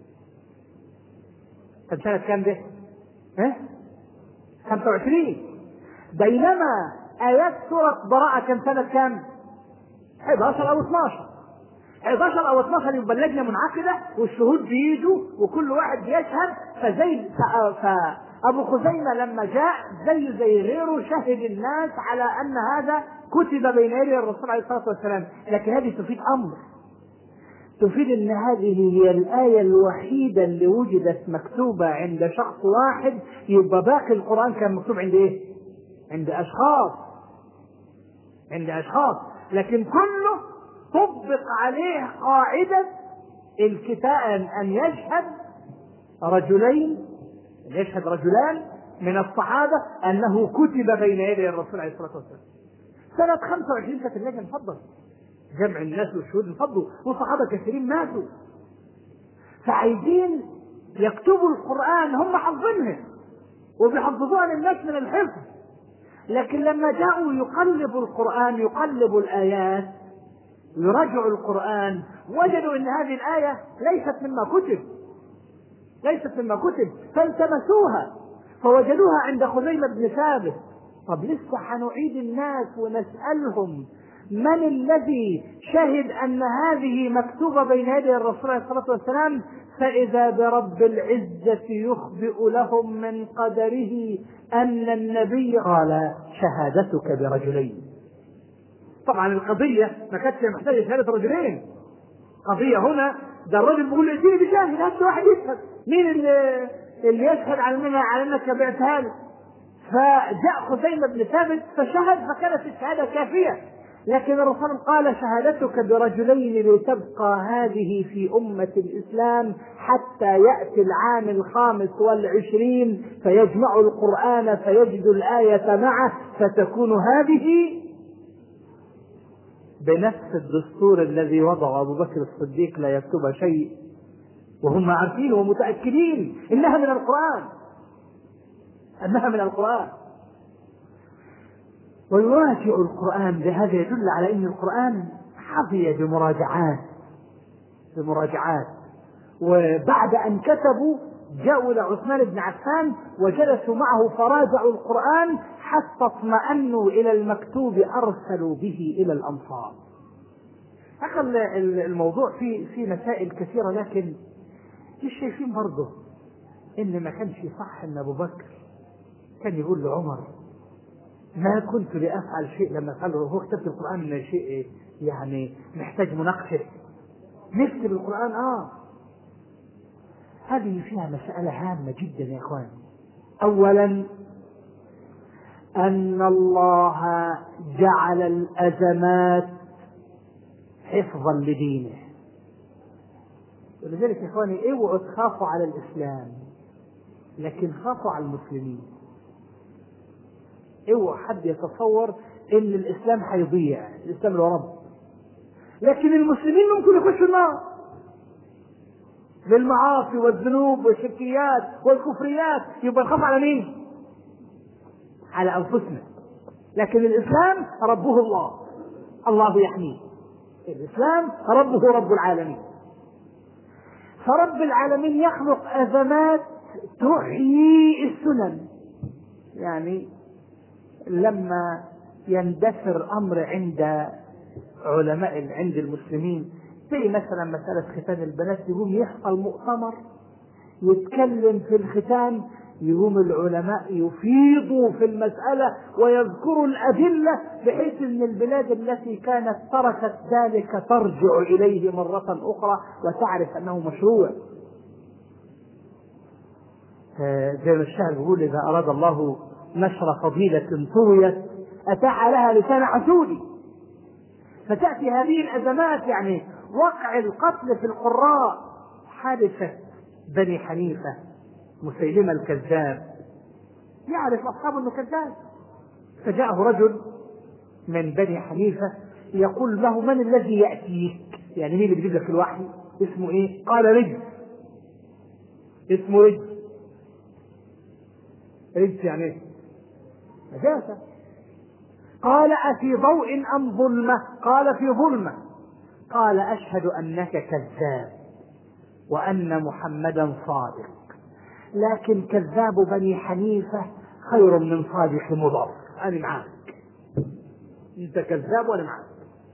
كان سنة كام ده؟ ها؟ خمسة وعشرين. بينما آيات سورة براءة كان سنة كام؟ احد عشر أو اثناشر. احد عشر أو اثناشر يبقى اللجنة منعقدة والشهود بيجوا وكل واحد بيشهد. فزي فأبو خزيمة لما جاء زي زي غيره شهد الناس على أن هذا كتب بين يدي الرسول عليه الصلاة والسلام. لكن هذه تفيد أمر، تفيد أن هذه هي الآية الوحيدة اللي وجدت مكتوبة عند شخص واحد، يبقى باقي القرآن كان مكتوب عند إيه؟ عند أشخاص، عند أشخاص. لكن كله طبق عليه قاعدة الكتاب أن يشهد رجلين، يشهد رجلان من الصحابة أنه كتب بين يدي الرسول عليه الصلاة والسلام. سنة خمسة وعشرين كانت اللجنة انفضل، جمع الناس والشهود انفضوا، وصحابة كثيرين ماتوا. فعايزين يكتبوا القرآن، هم حافظينه وبيحفظوها للناس من الحفظ، لكن لما جاءوا يقلبوا القرآن، يقلبوا الآيات، يراجعوا القرآن، وجدوا أن هذه الآية ليست مما كتب، ليست مما كتب، فالتمسوها فوجدوها عند خزيمة بن ثابت. طب لسه حنعيد الناس ونسألهم من الذي شهد أن هذه مكتوبة بين يدي الرسول عليه الصلاة والسلام؟ فإذا برب العزة يخبئ لهم من قدره أن النبي قال شهادتك برجلين. طبعا القضية ما كانتش محتاجة شهادة رجلين، قضية هنا ده الرجل بيقول ائتيني بشاهد، هات واحد يشهد، مين اللي, اللي يشهد على منها على انك بعتها له؟ فجاء خزيمة بن ثابت فشهد، فكانت الشهادة كافية. لكن الرسول قال شهادتك برجلين لتبقى هذه في أمة الإسلام حتى يأتي العام الخامس والعشرين فيجمع القرآن فيجد الآية معه، فتكون هذه بنفس الدستور الذي وضع أبو بكر الصديق لا يكتب شيء، وهم عارفين ومتأكدين إنها من القرآن، أنها من القرآن. ويراجع القرآن، بهذا يدل على أن القرآن حظي بمراجعات بمراجعات وبعد أن كتبوا جاءوا لعثمان بن عفان وجلسوا معه فراجعوا القرآن حتى اطمأنوا إلى المكتوب أرسلوا به إلى الأمصار. أخذ الموضوع في في مسائل كثيرة، لكن مش شايفين برضه إن ما كانش صح إن أبو بكر كان يقول لعمر ما كنت لأفعل شيء لما فعله، هو كتبت القرآن من شيء يعني محتاج مناقشة، نكتب القرآن آه هذه فيها مسألة هامة جدا يا إخوان. أولا أن الله جعل الأزمات حفظا لدينه، ولذلك يا إخواني اوعوا تخافوا على الإسلام لكن خافوا على المسلمين. اوعوا حد يتصور ان الإسلام حيضيع، الإسلام له رب، لكن المسلمين ممكن يخشوا النار بالمعاصي والذنوب والشركيات والكفريات. يبقى نخاف على مين؟ على أنفسنا. لكن الإسلام ربه الله، الله يحميه. الإسلام ربه رب العالمين، فرب العالمين يخلق أزمات تحيي السنن. يعني لما يندثر أمر عند علماء عند المسلمين زي مثلا مسألة ختان البنات، يقوم يحصل مؤتمر يتكلم في الختان يقوم العلماء يفيضوا في المسألة ويذكروا الأدلة، بحيث أن البلاد التي كانت تركت ذلك ترجع إليه مرة أخرى وتعرف أنه مشروع. زي ما الشاعر يقول: إذا أراد الله نشر فضيلة طويت أتاح لها لسان حسودي. فتأتي هذه الأزمات، يعني وقع القتل في القراء، حادثة بني حنيفة، مسيلمة الكذاب، يعرف أصحابه أنه كذاب، فجاءه رجل من بني حنيفة يقول له: من الذي يأتيك؟ يعني مين اللي بيجيب لك الوحي؟ اسمه إيه؟ قال: رجل. اسمه رجل. رجل يعني إيه؟ نجاسة. قال: أفي ضوء أم ظلمة؟ قال: في ظلمة. قال: أشهد أنك كذاب وأن محمدا صادق، لكن كذاب بني حنيفة خير من صادق مضر، أنا معاك، أنت كذاب وأنا معاك.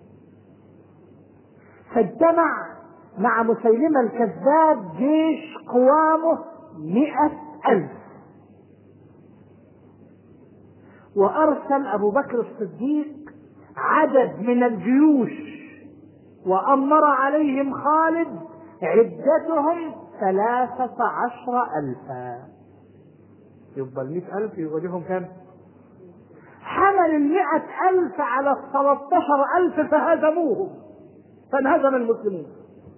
فاجتمع مع مسيلمة الكذاب جيش قوامه مئة ألف، وأرسل أبو بكر الصديق عدد من الجيوش وأمر عليهم خالد، عدتهم ثلاثة عشر ألفا. يبقى المئة ألف يواجههم كم؟ حمل المئة ألف على الثلاثة عشر ألف فهزموهم، فانهزم المسلمون.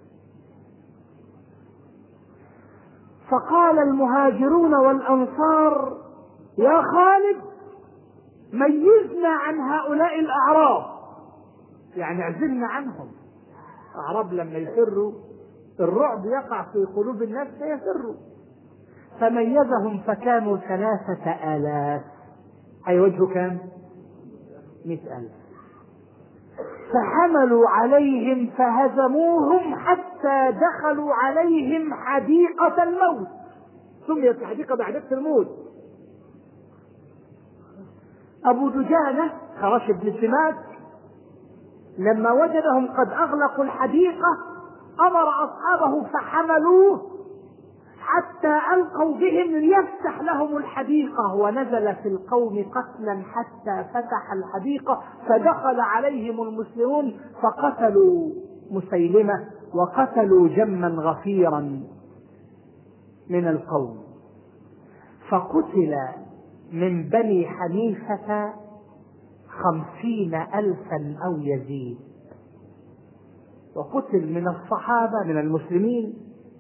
فقال المهاجرون والأنصار: يا خالد، ميزنا عن هؤلاء الأعراب، يعني اعزلنا عنهم. أعراب لما يفروا الرعب يقع في قلوب الناس فيفروا. فميزهم فكانوا ثلاثة آلاف، أي وجه كام؟ مئة ألف. فحملوا عليهم فهزموهم حتى دخلوا عليهم حديقة الموت، سميت الحديقة بحديقة الموت. أبو دجانة خرش بن سماك لما وجدهم قد أغلقوا الحديقة أمر أصحابه فحملوه حتى ألقوا بهم ليفتح لهم الحديقة، ونزل في القوم قتلا حتى فتح الحديقة، فدخل عليهم المسلمون فقتلوا مسيلمة وقتلوا جما غفيرا من القوم. فقتل من بني حنيفة خمسين ألفا أو يزيد، وقتل من الصحابة من المسلمين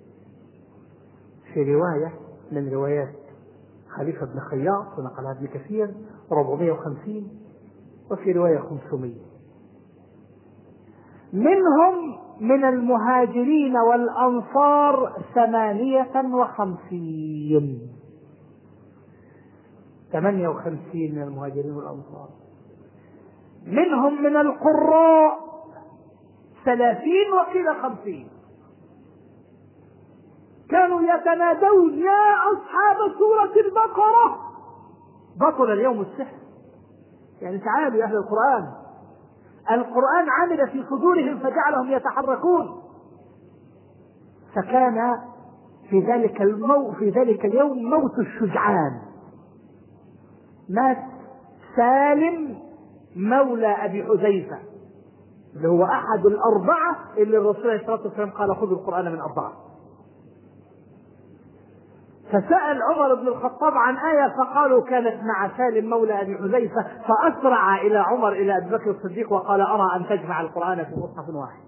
في رواية من روايات خليفة بن خياط ونقلها ابن كثير أربعمائة وخمسين، وفي رواية خمسمائة. منهم من المهاجرين والأنصار ثمانية وخمسين، ثمانية وخمسين من المهاجرين والأنصار. منهم من القراء ثلاثين وقيل خمسين، كانوا يتنادون: يا أصحاب سورة البقرة، بطل اليوم السحر، يعني تعالوا يا أهل القرآن، القرآن عمل في صدورهم فجعلهم يتحركون. فكان في ذلك المو في ذلك اليوم موت الشجعان. مات سالم مولى أبي حذيفة، اللي هو أحد الأربعة اللي الرسول عليه الصلاة والسلام قال: خذوا القرآن من أربعة. فسأل عمر بن الخطاب عن آية فقالوا كانت مع سالم مولى أبي حذيفة، فأسرع إلى عمر إلى أبي بكر الصديق وقال: أرى أن تجمع القرآن في مصحف واحد.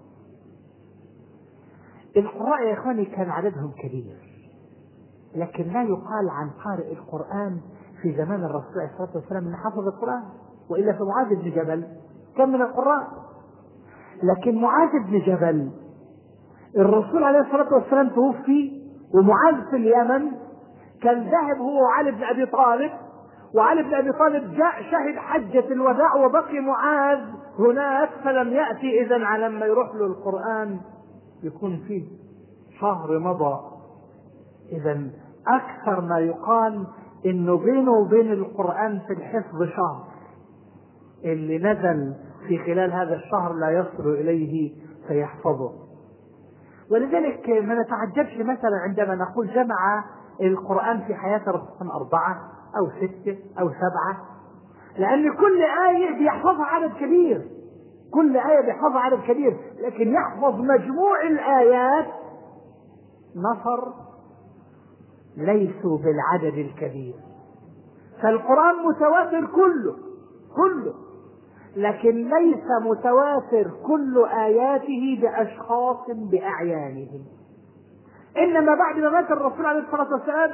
القراء يا إخواني كان عددهم كبير، لكن لا يقال عن قارئ القرآن في زمان الرسول عليه الصلاة والسلام من حفظ القرآن، وإلا في معاذ بن جبل كم من القراء. لكن معاذ بن جبل الرسول عليه الصلاة والسلام توفي، ومعاذ في اليمن، كان ذهب هو وعلي بن أبي طالب، وعلي بن أبي طالب جاء شهد حجة الوداع وبقي معاذ هناك فلم يأتي. إذن على ما يروح له القرآن يكون فيه شهر مضى. إذن أكثر ما يقال إنه بينه وبين القرآن في الحفظ شهر، اللي نزل في خلال هذا الشهر لا يصل إليه فيحفظه. ولذلك ما نتعجبش مثلا عندما نقول جمع القرآن في حياة الرسول أربعة أو ستة أو سبعة، لأن كل آية بيحفظها عدد كبير، كل آية بيحفظها عدد كبير، لكن يحفظ مجموع الآيات نفر ليسوا بالعدد الكبير. فالقرآن متواتر كله كله، لكن ليس متواتر كل آياته بأشخاص بأعيانهم. إنما بعد ما مات الرسول عليه الصلاة والسلام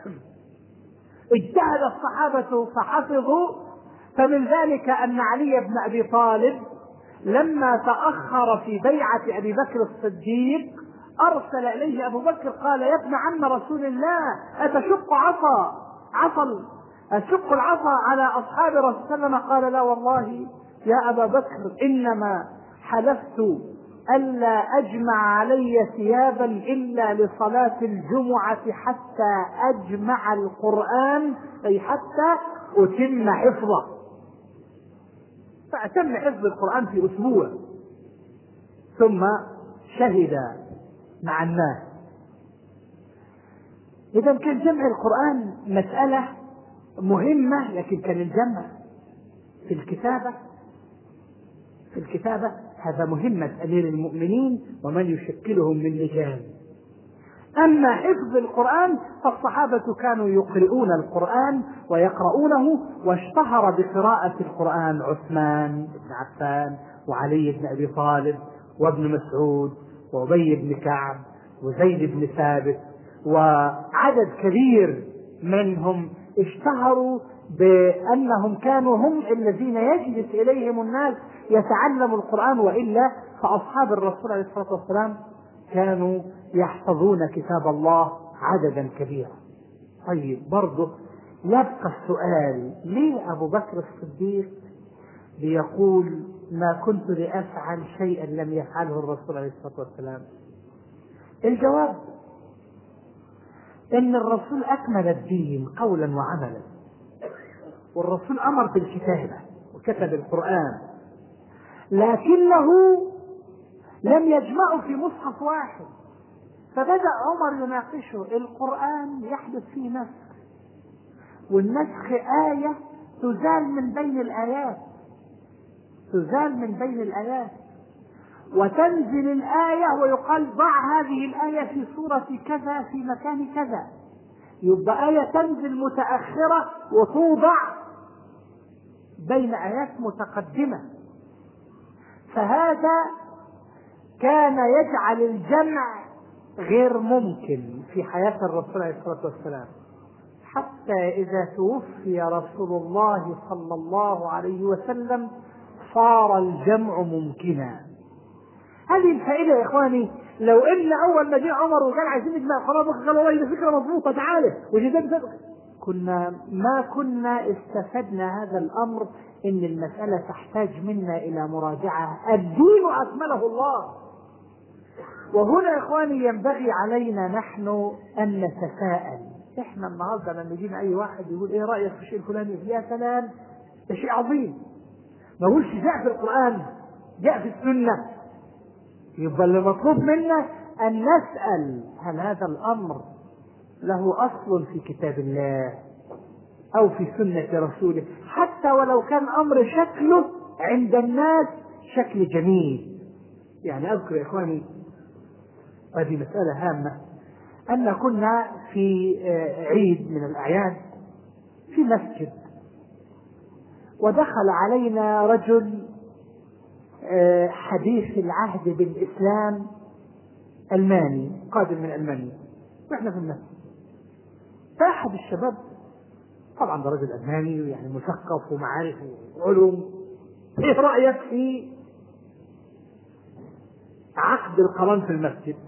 اجتهد الصحابة فحفظوا، فمن ذلك أن علي بن أبي طالب لما تأخر في بيعة أبي بكر الصديق أرسل إليه أبو بكر قال: يا ابن عم رسول الله، أتشق عصا عصا أشق العصا على أصحاب رسول الله صلى الله عليه وسلم؟ قال: لا والله يا أبا بكر، إنما حلفت ألا أجمع علي ثيابا إلا لصلاة الجمعة حتى أجمع القرآن، أي حتى أتم حفظه. فأتم حفظ القرآن في أسبوع، ثم شهد مع الناس. إذا كان جمع القرآن مسألة مهمة، لكن كان الجمع في الكتابة في الكتابة هذا مهمة أمير المؤمنين ومن يشكلهم من لجان. أما حفظ القرآن فالصحابة كانوا يقرؤون القرآن ويقرؤونه، واشتهر بقراءة القرآن عثمان بن عفان وعلي بن أبي طالب وابن مسعود وأبي بن كعب وزيد بن ثابت، وعدد كبير منهم اشتهروا بأنهم كانوا هم الذين يجلس إليهم الناس يتعلموا القرآن، وإلا فأصحاب الرسول عليه الصلاة والسلام كانوا يحفظون كتاب الله عددا كبيرا. طيب، برضه يبقى السؤال: ليه أبو بكر الصديق بيقول ما كنت لأفعل شيئا لم يفعله الرسول عليه الصلاة والسلام؟ الجواب إن الرسول أكمل الدين قولا وعملا، والرسول أمر بالكتابة وكتب القرآن، لكنه لم يجمعه في مصحف واحد. فبدأ عمر يناقشه: القرآن يحدث فيه نسخ، والنسخ آية تزال من بين الآيات تزال من بين الآيات وتنزل الآية ويقال ضع هذه الآية في سورة كذا في مكان كذا، يبقى آية تنزل متأخرة وتوضع بين آيات متقدمة. فهذا كان يجعل الجمع غير ممكن في حياة الرسول عليه الصلاة والسلام، حتى إذا توفي رسول الله صلى الله عليه وسلم صار الجمع ممكنا. هذه الفائدة يا إخواني، لو إن أول ما جاء عمر وقال عايزين نجمع خلاص، قال والله دي فكرة مضبوطة تعالى وجدت، كنا ما كنا استفدنا هذا الأمر، إن المسألة تحتاج منا إلى مراجعة. الدين أكمله الله. وهنا يا إخواني ينبغي علينا نحن أن نتساءل. إحنا النهاردة لما يجينا أي واحد يقول إيه رأيك في الشيء الفلاني، يا سلام ده شيء عظيم، ما يقولش جاء في القرآن جاء في السنة. يبقى اللي مطلوب منا أن نسأل: هل هذا الأمر له أصل في كتاب الله أو في سنة رسوله، حتى ولو كان أمر شكله عند الناس شكل جميل. يعني أذكر يا إخواني، هذه مسألة هامة، أن كنا في عيد من الأعياد في مسجد، ودخل علينا رجل حديث العهد بالإسلام ألماني قادم من ألمانيا، وإحنا في المسجد. فأحد الشباب، طبعا ده رجل ألماني يعني مثقف ومعارف وعلوم، إيه رأيك في عقد القران في المسجد؟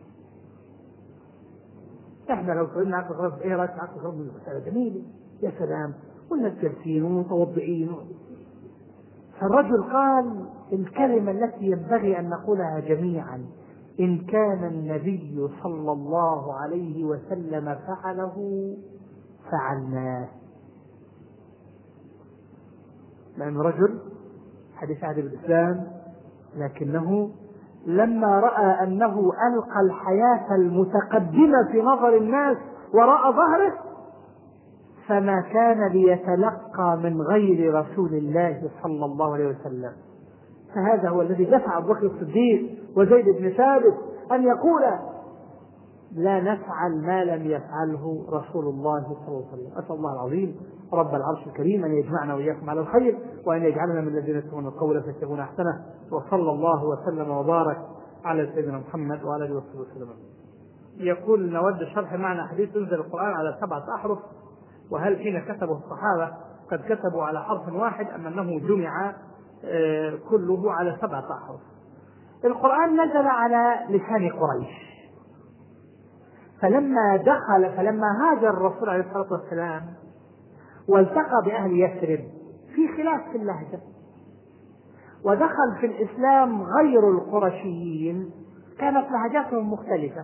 احنا لو سئلنا عقد القران، ايه رايك في عقد القران؟ مسألة جميلة يا سلام، والناس جالسين ومتوضئين. فالرجل قال الكلمة التي ينبغي أن نقولها جميعا: إن كان النبي صلى الله عليه وسلم فعله فعلناه. لأن رجل حديث عهد بالإسلام، لكنه لما رأى أنه ألقى الحياة المتقدمة في نظر الناس وراء ظهره، فما كان ليتلقى من غير رسول الله صلى الله عليه وسلم. فهذا هو الذي دفع أبو بكر الصديق وزيد بن ثابت أن يقول لا نفعل ما لم يفعله رسول الله صلى الله عليه وسلم. أسأل الله العظيم رب العرش الكريم أن يجمعنا وإياكم على الخير، وأن يجعلنا من الذين يستمعون القول فيتبعون أحسنه. وصلى الله وسلم وبارك على سيدنا محمد وعلى آله وصحبه وسلم. يقول: نود شرح معنى حديث أنزل القرآن على سبعة أحرف، وهل حين كتبه الصحابة قد كتبوا على حرف واحد أم أنه جمع كله على سبعة أحرف؟ القرآن نزل على لسان قريش، فلما دخل فلما هاجر الرسول عليه الصلاة والسلام والتقى بأهل يثرب في خلاف في اللهجة، ودخل في الإسلام غير القرشيين كانت لهجاتهم مختلفة،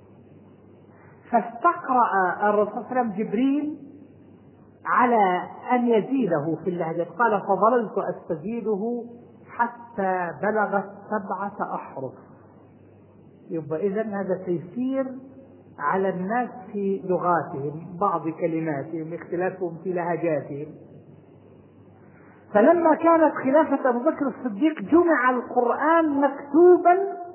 فاستقرأ الرسول صلى الله عليه وسلم جبريل على أن يزيده في اللهجة، قال: فظللت أستزيده حتى بلغت سبعة أحرف. يبقى إذن هذا تيسير على الناس في لغاتهم، بعض كلماتهم، اختلافهم في لهجاتهم. فلما كانت خلافة أبو بكر الصديق جمع القرآن مكتوبا،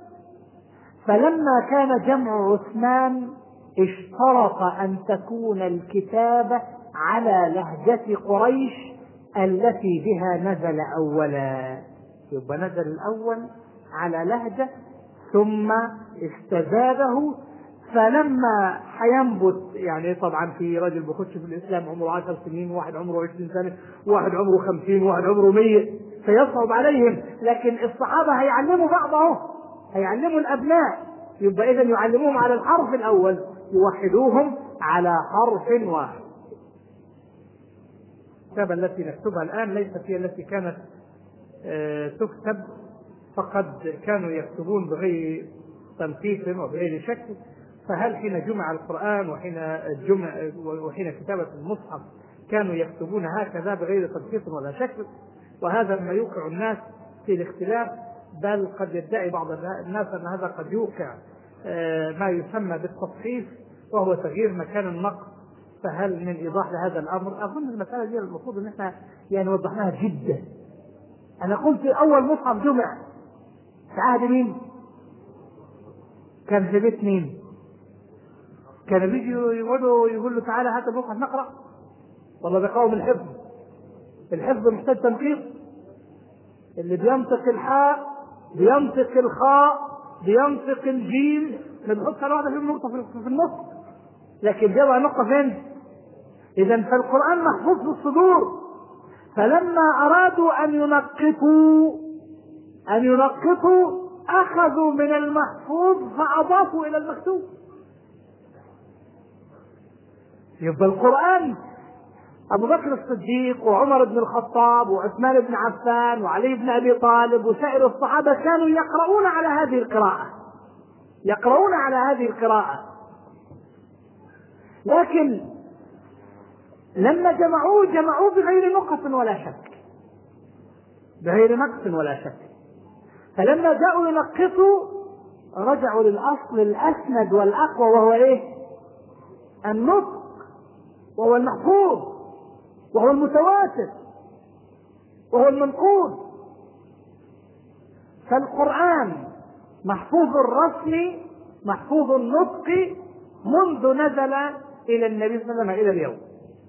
فلما كان جمع عثمان اشترط أن تكون الكتابة على لهجة قريش التي بها نزل أولا. يبقى نزل الأول على لهجة ثم استزاده، فلما حينبت يعني طبعا في رجل بخش في الإسلام عمره عشر سنين، واحد عمره عشرين سنة، واحد عمره خمسين، واحد عمره مية، فيصعب عليهم، لكن الصحابة هيعلموا بعضهم، هيعلموا الأبناء، يبقى إذن يعلموهم على الحرف الأول، يوحدوهم على حرف واحد. الكتابة التي نكتبها الآن ليست هي التي كانت تكتب، فقد كانوا يكتبون بغير تنقيط وبغير شكل. فهل حين جمع القرآن وحين جمع وحين كتابة المصحف كانوا يكتبون هكذا بغير تنقيط ولا شكل؟ وهذا ما يوقع الناس في الاختلاف، بل قد يدعي بعض الناس أن هذا قد يوقع ما يسمى بالتصحيف، وهو تغيير مكان النقص. فهل من إيضاح لهذا الأمر؟ أظن المسألة دي المفروض أن احنا يعني وضحناها جدا. أنا قلت أول مصحف جمع في عهد مين؟ كان في بيت مين؟ كان بيجي يقولوا يقول له تعالى هات المصحف نقرأ، والله بقوم الحفظ. الحفظ محتاج تنقيط، اللي بينطق الحاء بينطق الخاء بينطق الجيم، بنحطها الواحدة في النقطة في النص، لكن جابها نقطة فين؟ إذا فالقرآن محفوظ في الصدور، فلما أرادوا أن ينقطوا أن ينقطوا أخذوا من المحفوظ فأضافوا إلى المكتوب. يبقى القرآن أبو بكر الصديق وعمر بن الخطاب وعثمان بن عفان وعلي بن أبي طالب وسائر الصحابة كانوا يقرؤون على هذه القراءة، يقرؤون على هذه القراءة، لكن لما جمعوه جمعوه بغير نقص ولا شك، بغير نقص ولا شك. فلما جاءوا ينقصوا رجعوا للأصل الأسند والأقوى، وهو إيه؟ النطق، وهو المحفوظ، وهو المتواتر، وهو المنقول. فالقرآن محفوظ الرسم محفوظ النطق منذ نزل إلى النبي صلى الله عليه وسلم إلى اليوم.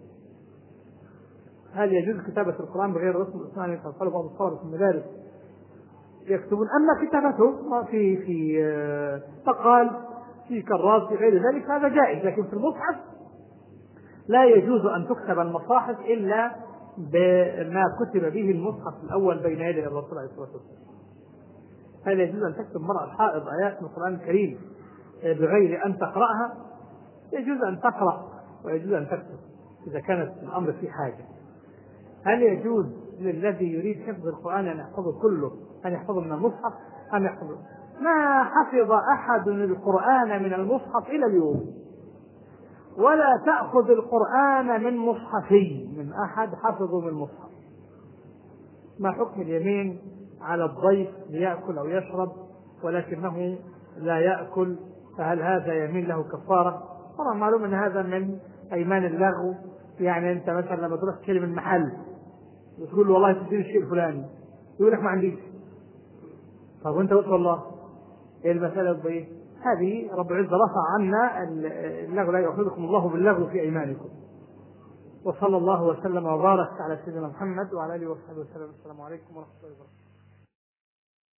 هل يجوز كتابة القرآن بغير رسم العثماني؟ قال بعض الطلبة في المدارس يكتبون، أما كتابته في في مقال في كراس في غير ذلك هذا جائز، لكن في المصحف لا يجوز أن تكتب المصاحف إلا بما كتب به المصحف الأول بين يدي الرسول عليه الصلاة والسلام. هل يجوز أن تكتب مرأة الحائض آيات من القرآن الكريم بغير أن تقرأها؟ يجوز أن تقرأ ويجوز أن تكتب إذا كانت الأمر في حاجة. هل يجوز للذي يريد حفظ القرآن أن يحفظه كله، أن يحفظه من المصحف أم يحفظه؟ ما حفظ أحد القرآن من المصحف إلى اليوم، ولا تأخذ القرآن من مصحفي من أحد حفظه من المصحف. ما حكم اليمين على الضيف ليأكل أو يشرب ولكنه لا يأكل؟ فهل هذا يمين له كفارة؟ طبعا معلوم ان هذا من ايمان اللغو. يعني انت مثلا لما تروح تشتري من محل وتقول له والله تديني الشيء الفلاني، يقول لك ما عنديش. طب وانت قلت والله ايه المساله بايه؟ هذه رب العزه رفع عنا اللغو، لا يؤاخذكم الله باللغو في ايمانكم. وصلى الله وسلم وبارك على سيدنا محمد وعلى اله وصحبه وسلم. السلام عليكم ورحمه الله وبركاته.